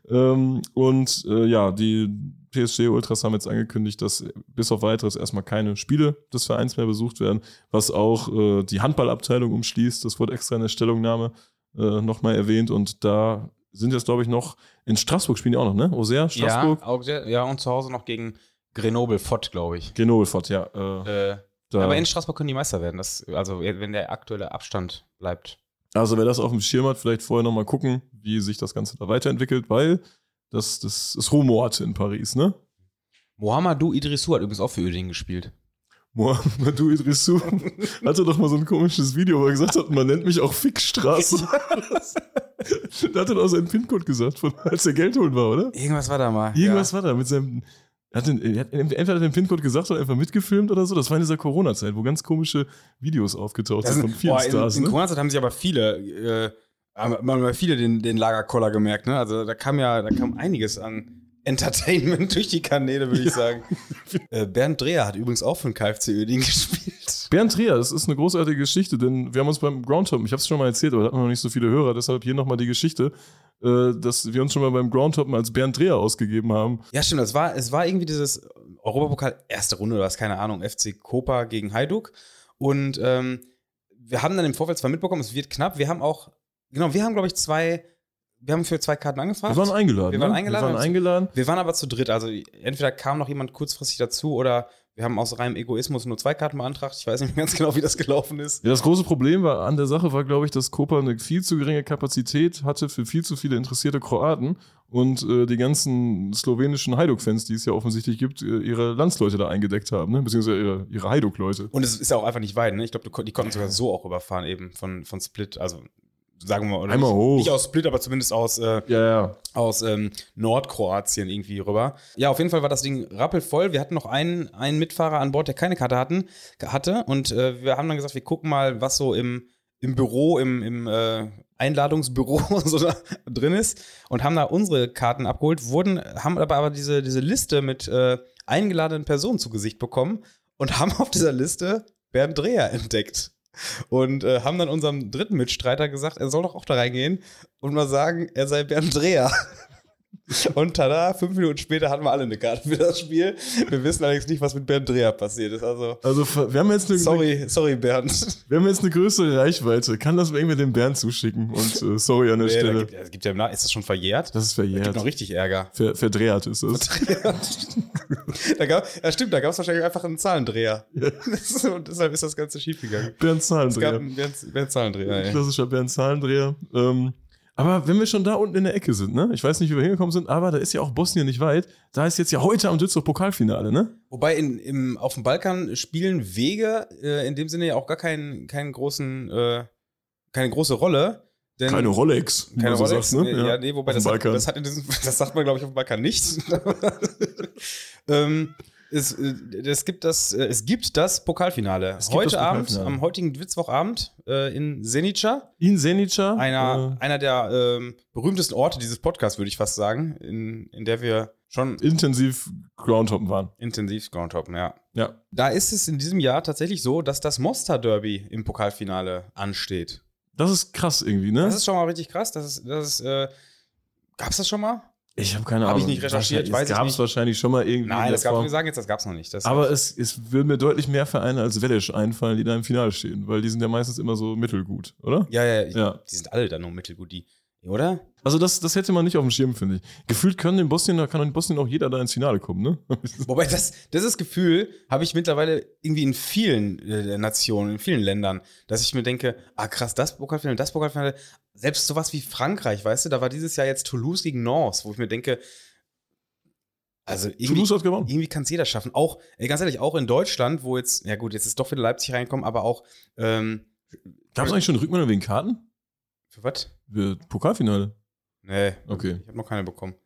Die PSG-Ultras haben jetzt angekündigt, dass bis auf Weiteres erstmal keine Spiele des Vereins mehr besucht werden, was auch die Handballabteilung umschließt. Das wurde extra in der Stellungnahme nochmal erwähnt und da sind jetzt, glaube ich, noch in Straßburg spielen die auch noch, ne? Auxerre, Straßburg? Ja, und zu Hause noch gegen Grenoble-Fott, glaube ich. Grenoble-Fott, ja. Aber in Straßburg können die Meister werden, wenn der aktuelle Abstand bleibt. Also wer das auf dem Schirm hat, vielleicht vorher nochmal gucken, wie sich das Ganze da weiterentwickelt, weil das ist rumort in Paris, ne? Mohamedou Idrissou hat übrigens auch für Uerdingen gespielt. Mohamedou Idrissou hatte doch mal so ein komisches Video, wo er gesagt hat, man nennt mich auch Fickstraße. Da hat er auch seinen PIN-Code gesagt, als er Geld holen war, oder? Irgendwas war da mal. War da mit seinem. Entweder hat er den PIN-Code gesagt oder einfach mitgefilmt oder so. Das war in dieser Corona-Zeit, wo ganz komische Videos aufgetaucht sind von vielen Stars. In Corona-Zeit haben sich aber viele den Lagerkoller gemerkt, ne? Also da kam einiges an Entertainment durch die Kanäle, würde ich sagen. Bernd Dreher hat übrigens auch für den KFC Uerdingen gespielt. Bernd Dreher, das ist eine großartige Geschichte, denn wir haben uns beim Groundhoppen, ich habe es schon mal erzählt, aber da hatten wir noch nicht so viele Hörer, deshalb hier nochmal die Geschichte, dass wir uns schon mal beim Groundhoppen als Bernd Dreher ausgegeben haben. Ja, stimmt, es war irgendwie dieses Europapokal erste Runde oder was, keine Ahnung, FC Koper gegen Hajduk und wir haben dann im Vorfeld zwar mitbekommen, es wird knapp, wir haben für 2 Karten angefragt. Wir waren eingeladen. Wir waren aber zu dritt. Also entweder kam noch jemand kurzfristig dazu oder wir haben aus reinem Egoismus nur 2 Karten beantragt. Ich weiß nicht mehr ganz genau, wie das gelaufen ist. Ja, das große Problem an der Sache war, glaube ich, dass Koper eine viel zu geringe Kapazität hatte für viel zu viele interessierte Kroaten und die ganzen slowenischen Hajduk-Fans, die es ja offensichtlich gibt, ihre Landsleute da eingedeckt haben, ne? Beziehungsweise ihre Hajduk-Leute. Und es ist ja auch einfach nicht weit, ne? Ich glaube, die konnten sogar so auch überfahren eben von Split, also sagen wir mal, oder einmal hoch. Nicht aus Split, aber zumindest aus Nordkroatien irgendwie rüber. Ja, auf jeden Fall war das Ding rappelvoll. Wir hatten noch einen Mitfahrer an Bord, der keine Karte hatte. Und wir haben dann gesagt, wir gucken mal, was so im im Büro, im Einladungsbüro so da drin ist und haben da unsere Karten abgeholt, haben aber diese Liste mit eingeladenen Personen zu Gesicht bekommen und haben auf dieser Liste Bernd Dreher entdeckt. Und haben dann unserem dritten Mitstreiter gesagt, er soll doch auch da reingehen und mal sagen, er sei Bernd Dreher. Und tada, 5 Minuten später hatten wir alle eine Karte für das Spiel. Wir wissen allerdings nicht, was mit Bernd Dreher passiert ist. Also wir haben jetzt sorry, Bernd. Wir haben jetzt eine größere Reichweite. Kann das irgendwie dem Bernd zuschicken? Und sorry an der Stelle. Ist das schon verjährt? Das ist verjährt. Das gibt noch richtig Ärger. Verdreht ist es. Da gab es wahrscheinlich einfach einen Zahlendreher. Ja. Und deshalb ist das Ganze schiefgegangen. Bernd Zahlendreher. Bernd Zahlendreher, klassischer Bernd Zahlendreher. Aber wenn wir schon da unten in der Ecke sind, ne? Ich weiß nicht, wie wir hingekommen sind, aber da ist ja auch Bosnien nicht weit. Da ist jetzt ja heute am Düsseldorf Pokalfinale, ne? Wobei auf dem Balkan spielen Wege in dem Sinne ja auch gar keine große Rolle. Denn keine Rolex. Keine Rolex, sagst, ne? Ja, nee, wobei das sagt man, glaube ich, auf dem Balkan nicht. Es gibt das Pokalfinale. Heute Abend, am heutigen Mittwochabend in Zenica. In Zenica. Einer der berühmtesten Orte dieses Podcasts, würde ich fast sagen, in der wir schon intensiv Groundhoppen waren. Intensiv Groundhoppen, ja. Ja. Da ist es in diesem Jahr tatsächlich so, dass das Mostar Derby im Pokalfinale ansteht. Das ist krass irgendwie, ne? Das ist schon mal richtig krass. Gab's das schon mal? Ich habe keine Ahnung. Habe ich nicht recherchiert, das gab es wahrscheinlich schon mal irgendwie. Nein, wir sagen jetzt, das gab es noch nicht. Aber es würden mir deutlich mehr Vereine als Welesch einfallen, die da im Finale stehen, weil die sind ja meistens immer so mittelgut, oder? Ja. Die sind alle dann nur mittelgut, oder? Also das hätte man nicht auf dem Schirm, finde ich. Gefühlt kann in Bosnien auch jeder da ins Finale kommen, ne? Wobei das Gefühl habe ich mittlerweile irgendwie in vielen Nationen, in vielen Ländern, dass ich mir denke, krass, das Pokalfinale, selbst sowas wie Frankreich, weißt du, da war dieses Jahr jetzt Toulouse gegen Nantes, wo ich mir denke, also Toulouse hat gewonnen. Irgendwie kann es jeder schaffen. Auch, ganz ehrlich, auch in Deutschland, wo jetzt ist doch wieder Leipzig reingekommen, aber auch gab es eigentlich schon Rückmeldung wegen Karten? Für was? Für Pokalfinale. Nee, okay. Ich habe noch keine bekommen.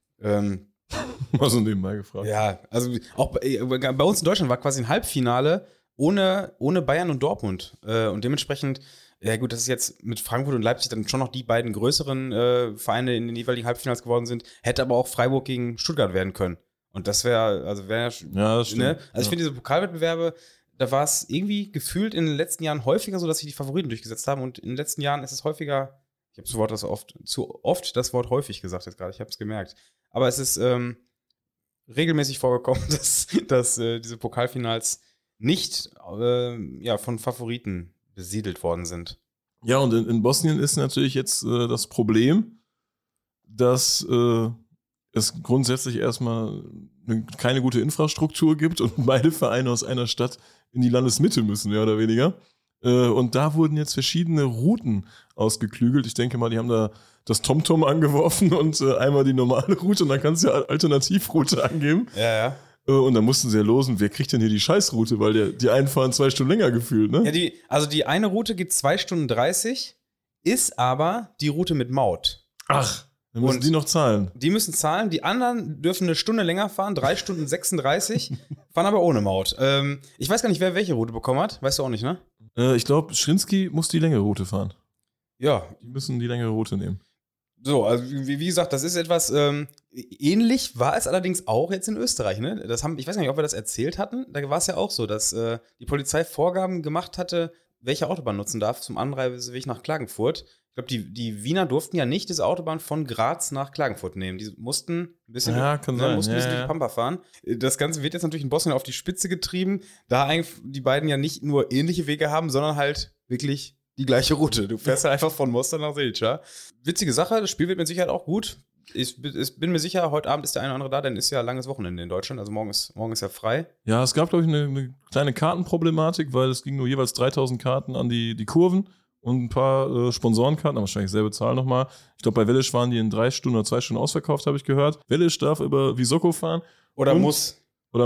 Mal so nebenbei gefragt. Ja, also auch bei uns in Deutschland war quasi ein Halbfinale ohne Bayern und Dortmund. Und dementsprechend, ja gut, das ist jetzt mit Frankfurt und Leipzig dann schon noch die beiden größeren Vereine in den jeweiligen Halbfinals geworden sind, hätte aber auch Freiburg gegen Stuttgart werden können. Und das wäre, ja, das stimmt. Ne? Also ich finde diese Pokalwettbewerbe, da war es irgendwie gefühlt in den letzten Jahren häufiger so, dass sich die Favoriten durchgesetzt haben. Und in den letzten Jahren ist es häufiger, ich habe zu oft das Wort häufig gesagt jetzt gerade, ich habe es gemerkt. Aber es ist regelmäßig vorgekommen, dass diese Pokalfinals nicht von Favoriten besiedelt worden sind. Ja, und in Bosnien ist natürlich jetzt das Problem, dass es grundsätzlich erstmal keine gute Infrastruktur gibt und beide Vereine aus einer Stadt in die Landesmitte müssen, mehr oder weniger. Und da wurden jetzt verschiedene Routen ausgeklügelt. Ich denke mal, die haben da das TomTom angeworfen und einmal die normale Route und dann kannst du ja Alternativroute angeben. Ja. Und dann mussten sie ja losen, wer kriegt denn hier die Scheißroute, weil die einen fahren 2 Stunden länger gefühlt, ne? Ja, die eine Route geht 2 Stunden 30, ist aber die Route mit Maut. Ach, dann müssen die noch zahlen. Die müssen zahlen, die anderen dürfen 1 Stunde länger fahren, 3 Stunden 36, fahren aber ohne Maut. Ich weiß gar nicht, wer welche Route bekommen hat, weißt du auch nicht, ne? Ich glaube, Schrinski muss die längere Route fahren. Ja. Die müssen die längere Route nehmen. So, also wie gesagt, das ist etwas ähnlich, war es allerdings auch jetzt in Österreich, ne? Ich weiß gar nicht, ob wir das erzählt hatten, da war es ja auch so, dass die Polizei Vorgaben gemacht hatte, welche Autobahn nutzen darf zum Anreiseweg nach Klagenfurt. Ich glaube, die Wiener durften ja nicht diese Autobahn von Graz nach Klagenfurt nehmen. Die mussten ein bisschen, durch die Pampa fahren. Das Ganze wird jetzt natürlich in Bosnien auf die Spitze getrieben, da eigentlich die beiden ja nicht nur ähnliche Wege haben, sondern halt wirklich die gleiche Route. Du fährst halt einfach von Mostar nach Zenica. Witzige Sache, das Spiel wird mit Sicherheit auch gut. Ich bin mir sicher, heute Abend ist der eine oder andere da, denn ist ja langes Wochenende in Deutschland, also morgen ist ja frei. Ja, es gab, glaube ich, eine kleine Kartenproblematik, weil es ging nur jeweils 3000 Karten an die Kurven und ein paar Sponsorenkarten, aber wahrscheinlich selbe Zahl nochmal. Ich glaube, bei Welesch waren die in 3 Stunden oder 2 Stunden ausverkauft, habe ich gehört. Welesch darf über Visoko fahren. Muss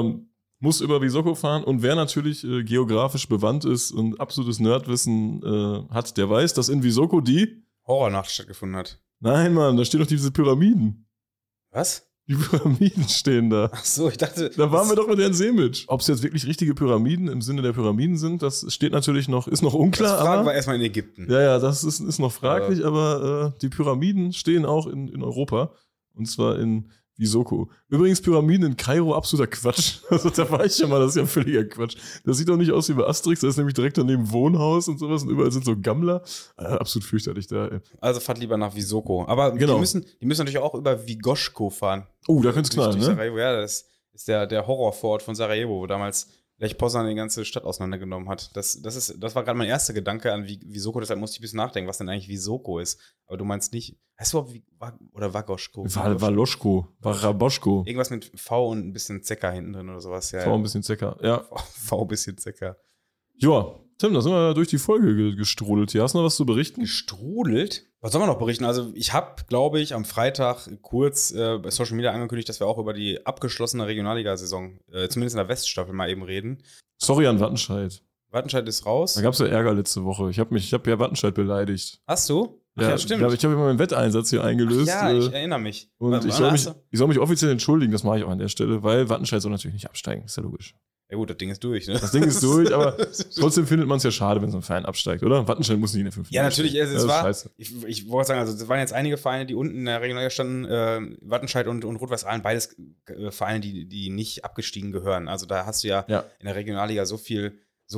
über Visoko fahren. Und wer natürlich geografisch bewandt ist und absolutes Nerdwissen hat, der weiß, dass in Visoko die Horrornacht stattgefunden hat. Nein, Mann, da stehen doch diese Pyramiden. Was? Die Pyramiden stehen da. Ach so, ich dachte. Da waren wir doch mit Herrn Semic. Ob es jetzt wirklich richtige Pyramiden im Sinne der Pyramiden sind, das steht natürlich noch, ist noch unklar. Das fragen wir erstmal in Ägypten. Ja, das ist noch fraglich, aber die Pyramiden stehen auch in Europa. Und zwar in Visoko. Übrigens, Pyramiden in Kairo, absoluter Quatsch. Also da war ich schon mal, das ist ja völliger Quatsch. Das sieht doch nicht aus wie bei Asterix, da ist nämlich direkt daneben Wohnhaus und sowas und überall sind so Gammler. Absolut fürchterlich da. Ey. Also fahrt lieber nach Visoko. Aber genau. die müssen natürlich auch über Vigoshko fahren. Oh, da könnte es knallen, ne? Sarajevo. Ja, das ist der Horrorvorort von Sarajevo, wo damals Lech Poznan die ganze Stadt auseinandergenommen hat. Das war gerade mein erster Gedanke an Visoko, deshalb musste ich ein bisschen nachdenken, was denn eigentlich Visoko ist. Aber du meinst nicht, heißt du überhaupt oder Vagoshko? Valoschko, Varaboschko. Irgendwas mit V und ein bisschen Zecker hinten drin oder sowas. Ja, V ein bisschen Zecker, ja. V ein bisschen Zecker. Ja, Tim, da sind wir durch die Folge gestrudelt. Hier hast du noch was zu berichten? Gestrudelt? Was soll man noch berichten? Also ich habe, glaube ich, am Freitag kurz bei Social Media angekündigt, dass wir auch über die abgeschlossene Regionalliga-Saison, zumindest in der Weststaffel, mal eben reden. Sorry an Wattenscheid. Wattenscheid ist raus. Da gab es ja Ärger letzte Woche. Ich hab ja Wattenscheid beleidigt. Hast du? Ach, ja, stimmt. Ich habe immer meinen Wetteinsatz hier eingelöst. Ja, ich erinnere mich. Und ich soll mich offiziell entschuldigen, das mache ich auch an der Stelle, weil Wattenscheid soll natürlich nicht absteigen, ist ja logisch. Ja gut, das Ding ist durch, ne? Das Ding ist durch, aber trotzdem findet man es ja schade, wenn so ein Verein absteigt, oder? Wattenscheid muss nicht in der 5. Ja, natürlich. Es war, scheiße. Ich wollte sagen, also es waren jetzt einige Vereine, die unten in der Regionalliga standen, Wattenscheid und Rot-Weiß-Aalen, beides Vereine, die nicht abgestiegen gehören. Also da hast du ja in der Regionalliga so viel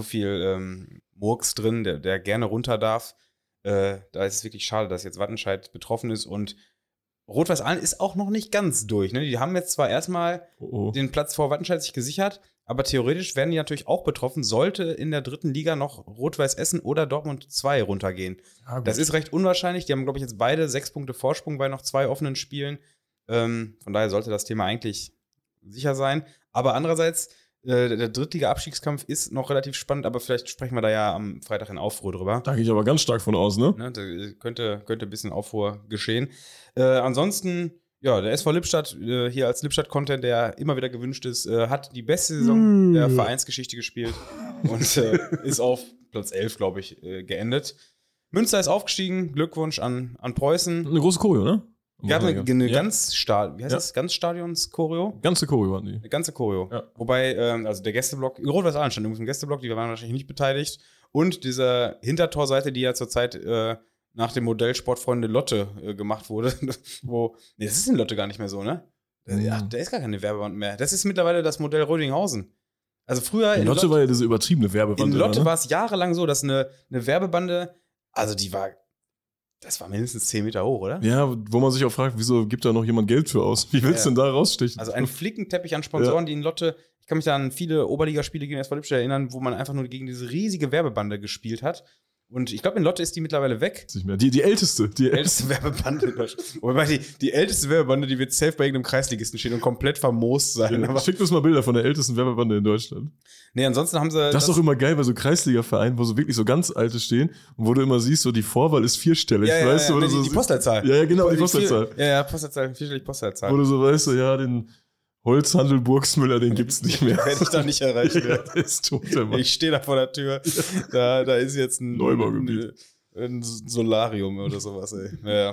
Murks drin, der gerne runter darf. Da ist es wirklich schade, dass jetzt Wattenscheid betroffen ist und Rot-Weiß-Aalen ist auch noch nicht ganz durch. Ne? Die haben jetzt zwar erstmal den Platz vor Wattenscheid sich gesichert, aber theoretisch werden die natürlich auch betroffen, sollte in der 3. Liga noch Rot-Weiß Essen oder Dortmund 2 runtergehen. Ja, das ist recht unwahrscheinlich. Die haben, glaube ich, jetzt beide 6 Punkte Vorsprung bei noch 2 offenen Spielen. Von daher sollte das Thema eigentlich sicher sein. Aber andererseits, der Drittliga-Abstiegskampf ist noch relativ spannend, aber vielleicht sprechen wir da ja am Freitag in Aufruhr drüber. Da gehe ich aber ganz stark von aus, ne? Da könnte ein bisschen Aufruhr geschehen. Ansonsten, ja, der SV Lippstadt, hier als Lippstadt-Content, der immer wieder gewünscht ist, hat die beste Saison der Vereinsgeschichte gespielt und ist auf Platz 11, glaube ich, geendet. Münster ist aufgestiegen, Glückwunsch an Preußen. Eine große Choreo, ne? Wir hatten eine Ganzstadions-Choreo? Ganze Choreo hatten die. Eine ganze Choreo. Ja. Wobei, also der Gästeblock, Rot-Weiß-Aalen stand übrigens im Gästeblock, die waren wahrscheinlich nicht beteiligt. Und diese Hintertorseite, die ja zurzeit nach dem Modell Sportfreunde Lotte gemacht wurde, das ist in Lotte gar nicht mehr so, ne? Ja, da ist gar keine Werbewand mehr. Das ist mittlerweile das Modell Rödinghausen. Also früher in Lotte war ja diese übertriebene Werbebande. In Lotte war es jahrelang so, dass eine Werbebande, also das war mindestens 10 Meter hoch, oder? Ja, wo man sich auch fragt, wieso gibt da noch jemand Geld für aus? Wie willst du denn da rausstechen? Also ein Flickenteppich an Sponsoren, die in Lotte, ich kann mich da an viele Oberligaspiele gegen SV Lippstadt erinnern, wo man einfach nur gegen diese riesige Werbebande gespielt hat. Und ich glaube, in Lotte ist die mittlerweile weg. Nicht mehr. Die älteste. Die älteste Werbebande in Deutschland. Wobei die älteste Werbebande, die wird safe bei irgendeinem Kreisligisten stehen und komplett vermoost sein. Ja, schick uns mal Bilder von der ältesten Werbebande in Deutschland. Nee, ansonsten haben sie. Das ist doch immer geil bei so Kreisliga-Vereinen, wo so wirklich so ganz alte stehen und wo du immer siehst, so die Vorwahl ist 4-stellig. Ja, weißt du, oder die Postleitzahl. Ja, genau, die Postleitzahl. Ja, Postleitzahl, 4-stellig Postleitzahl. Wo du so weißt, ja, den Holzhandel Burgsmüller, den gibt's nicht mehr. Werde ich da nicht erreichen. Ja, der ist tot, der Mann. Ich stehe da vor der Tür. Da ist jetzt ein Neubaugebiet. Ein Solarium oder sowas, ey. Ja.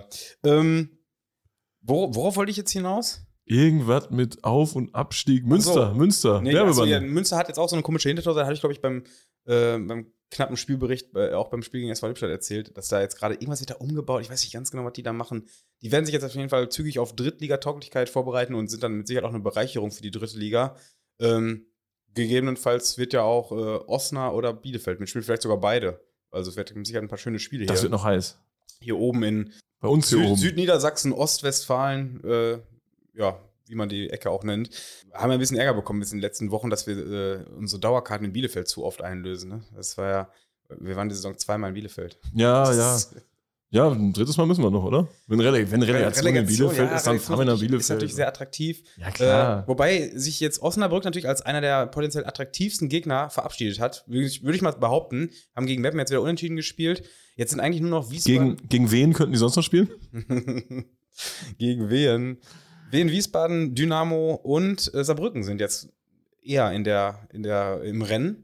Worauf wollte ich jetzt hinaus? Irgendwas mit Auf- und Abstieg. Münster. Nee, Münster hat jetzt auch so eine komische Hintertorseite. Hatte ich, glaube ich, beim knappen Spielbericht, auch beim Spiel gegen SV Lippstadt erzählt, dass da jetzt gerade irgendwas wird da umgebaut. Ich weiß nicht ganz genau, was die da machen. Die werden sich jetzt auf jeden Fall zügig auf Drittliga-Tauglichkeit vorbereiten und sind dann mit Sicherheit auch eine Bereicherung für die 3. Liga. Gegebenenfalls wird ja auch Osnabrück oder Bielefeld mitspielen, vielleicht sogar beide. Also es wird mit Sicherheit ein paar schöne Spiele hier. Das wird noch heiß. Hier oben bei uns hier oben. Südniedersachsen, Ostwestfalen, wie man die Ecke auch nennt, haben wir ein bisschen Ärger bekommen in den letzten Wochen, dass wir unsere Dauerkarten in Bielefeld zu oft einlösen. Ne? Das war ja, wir waren die Saison 2-mal in Bielefeld. Ja. Ja, ein 3. Mal müssen wir noch, oder? Wenn Relegation in Bielefeld ist, dann fahren wir nach Bielefeld. Ist natürlich sehr attraktiv. Ja, klar. Wobei sich jetzt Osnabrück natürlich als einer der potenziell attraktivsten Gegner verabschiedet hat. Würde ich mal behaupten. Haben gegen Meppen jetzt wieder unentschieden gespielt. Jetzt sind eigentlich nur noch Wiesbaden. Gegen wen könnten die sonst noch spielen? Gegen wen? Wiesbaden, Dynamo und Saarbrücken sind jetzt eher im Rennen.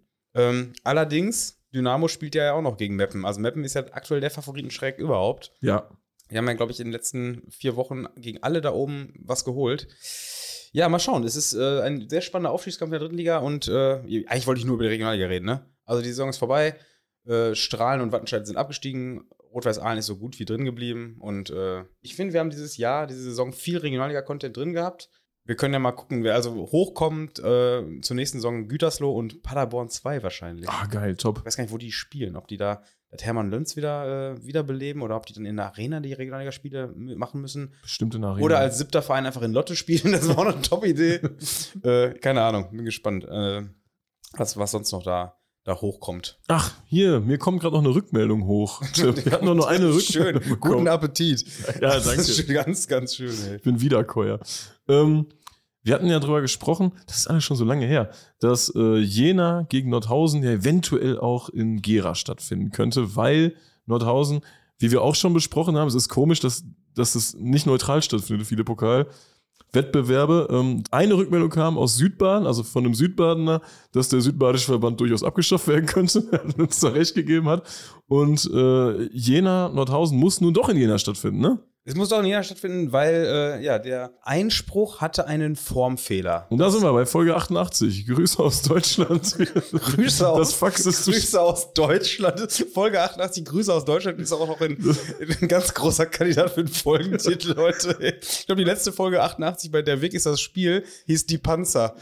Allerdings, Dynamo spielt ja auch noch gegen Meppen. Also Meppen ist ja aktuell der Favoritenschreck überhaupt. Ja. Wir haben ja, glaube ich, in den letzten 4 Wochen gegen alle da oben was geholt. Ja, mal schauen. Es ist ein sehr spannender Aufstiegskampf in der dritten Liga und eigentlich wollte ich nur über die Regionalliga reden, ne? Also die Saison ist vorbei. Strahlen und Wattenscheid sind abgestiegen. Rot-Weiß Aalen ist so gut wie drin geblieben. Und ich finde, wir haben diese Saison viel Regionalliga-Content drin gehabt. Wir können ja mal gucken, wer also hochkommt zur nächsten Saison. Gütersloh und Paderborn 2 wahrscheinlich. Ah, geil, top. Ich weiß gar nicht, wo die spielen. Ob die da das Hermann Löns wieder beleben oder ob die dann in der Arena die Regionalliga-Spiele machen müssen. Bestimmt in der Arena. Oder als 7. Verein einfach in Lotte spielen. Das war auch noch eine Top-Idee. Keine Ahnung, bin gespannt, was sonst noch da hochkommt. Ach, hier, mir kommt gerade noch eine Rückmeldung hoch. Wir hatten nur eine Rückmeldung bekommen. Guten Appetit. Ja, danke. Das ist ganz, ganz schön, ey. Ich bin Wiederkäuer. Wir hatten ja drüber gesprochen, das ist alles schon so lange her, dass Jena gegen Nordhausen ja eventuell auch in Gera stattfinden könnte, weil Nordhausen, wie wir auch schon besprochen haben, es ist komisch, dass es nicht neutral stattfindet, viele Pokalwettbewerbe. Eine Rückmeldung kam aus Südbaden, also von einem Südbadener, dass der südbadische Verband durchaus abgeschafft werden könnte, er uns da recht gegeben hat. Und Jena, Nordhausen muss nun doch in Jena stattfinden, ne? Es muss doch in Jena stattfinden, weil der Einspruch hatte einen Formfehler. Und da sind wir bei Folge 88. Grüße aus Deutschland. Grüße aus Deutschland. Folge 88, Grüße aus Deutschland ist auch noch ein ganz großer Kandidat für den Folgentitel heute. Ich glaube, die letzte Folge 88, bei der Weg ist das Spiel, hieß Die Panzer.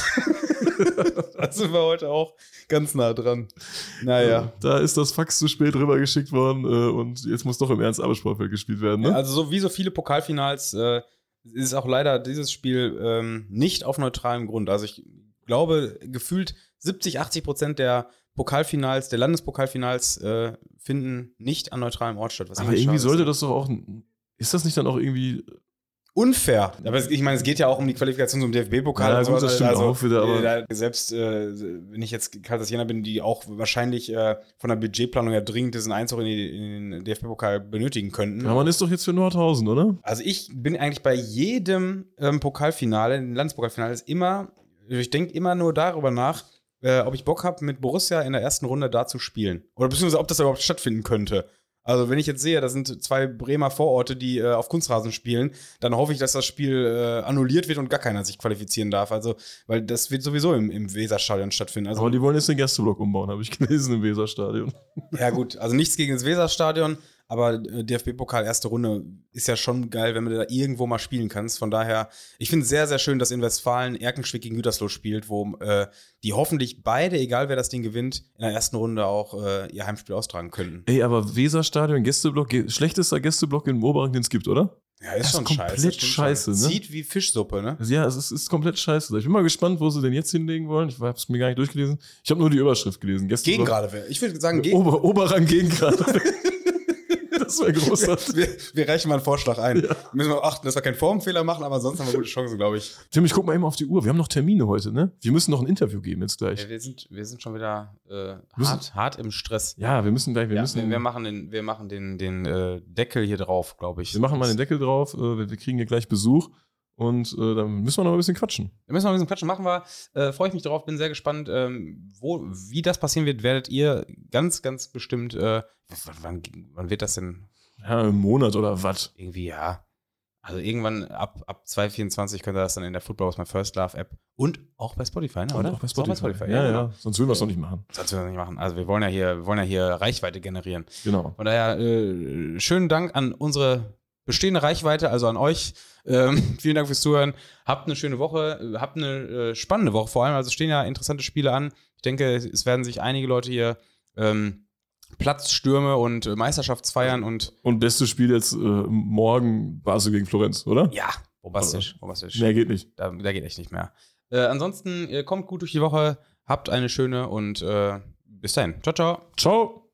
Da sind wir heute auch ganz nah dran. Naja. Da ist das Fax zu spät rübergeschickt worden und jetzt muss doch im Ernst Abendsportfeld gespielt werden, ne? Also so wie so viele Pokalfinals ist auch leider dieses Spiel nicht auf neutralem Grund. Also ich glaube, gefühlt 70-80% der Pokalfinals, der Landespokalfinals finden nicht an neutralem Ort statt. Aber irgendwie sollte das doch auch, ist das nicht dann auch irgendwie unfair. Aber ich meine, es geht ja auch um die Qualifikation zum DFB-Pokal. Ja, und gut, sowas. das stimmt also, auch wieder. Aber selbst wenn ich jetzt Karl Jena bin, die auch wahrscheinlich von der Budgetplanung her dringend diesen Einzug in den DFB-Pokal benötigen könnten. Ja, man ist doch jetzt für Nordhausen, oder? Also ich bin eigentlich bei jedem Pokalfinale, Landespokalfinale, ich denke immer nur darüber nach, ob ich Bock habe, mit Borussia in der ersten Runde da zu spielen. Oder beziehungsweise ob das überhaupt stattfinden könnte. Also wenn ich jetzt sehe, da sind 2 Bremer Vororte, die auf Kunstrasen spielen, dann hoffe ich, dass das Spiel annulliert wird und gar keiner sich qualifizieren darf. Also, weil das wird sowieso im Weserstadion stattfinden. Also, aber die wollen jetzt den Gästeblock umbauen, habe ich gelesen, im Weserstadion. Ja gut, also nichts gegen das Weserstadion, aber DFB-Pokal erste Runde ist ja schon geil, wenn du da irgendwo mal spielen kannst. Von daher, ich finde es sehr, sehr schön, dass in Westfalen Erkenschwick gegen Gütersloh spielt, wo die hoffentlich beide, egal wer das Ding gewinnt, in der ersten Runde auch ihr Heimspiel austragen könnten. Ey, aber Weserstadion, Gästeblock, schlechtester Gästeblock in Oberrang, den es gibt, oder? Ja, ist schon komplett scheiße, ne? Sieht wie Fischsuppe, ne? Ja, es ist komplett scheiße. Ich bin mal gespannt, wo sie den jetzt hinlegen wollen. Ich habe es mir gar nicht durchgelesen. Ich habe nur die Überschrift gelesen. Gegen gerade wer? Ich würde sagen, gegen. Oberrang gegen gerade. Das wäre großartig. Wir reichen mal einen Vorschlag ein. Ja. Müssen wir achten, dass wir keinen Formfehler machen, aber sonst haben wir gute Chancen, glaube ich. Tim, ich guck mal eben auf die Uhr. Wir haben noch Termine heute, ne? Wir müssen noch ein Interview geben jetzt gleich. Ja, wir sind schon wieder hart im Stress. Ja, wir müssen gleich. Wir machen den Deckel hier drauf, glaube ich. Wir machen mal den Deckel drauf. Wir kriegen hier gleich Besuch. Und dann müssen wir noch ein bisschen quatschen. Machen wir. Freue ich mich drauf, bin sehr gespannt. Wie das passieren wird, werdet ihr ganz, ganz bestimmt. Wann wird das denn? Ja, im Monat oder was? Irgendwie, ja. Also irgendwann ab 2024 könnt ihr das dann in der Football was My First Love App und auch bei Spotify, ne, oder? Auch bei Spotify. Ja. Sonst würden wir es noch nicht machen. Also wir wollen ja hier Reichweite generieren. Genau. Von daher schönen Dank an unsere bestehende Reichweite, also an euch. Vielen Dank fürs Zuhören. Habt eine schöne Woche, habt eine spannende Woche vor allem. Also stehen ja interessante Spiele an. Ich denke, es werden sich einige Leute hier Platzstürme und Meisterschaftsfeiern und bestes Spiel jetzt morgen Basel gegen Florenz, oder? Ja, bombastisch. Mehr geht nicht. Da geht echt nicht mehr. Ansonsten kommt gut durch die Woche, habt eine schöne und bis dahin. Ciao, ciao. Ciao.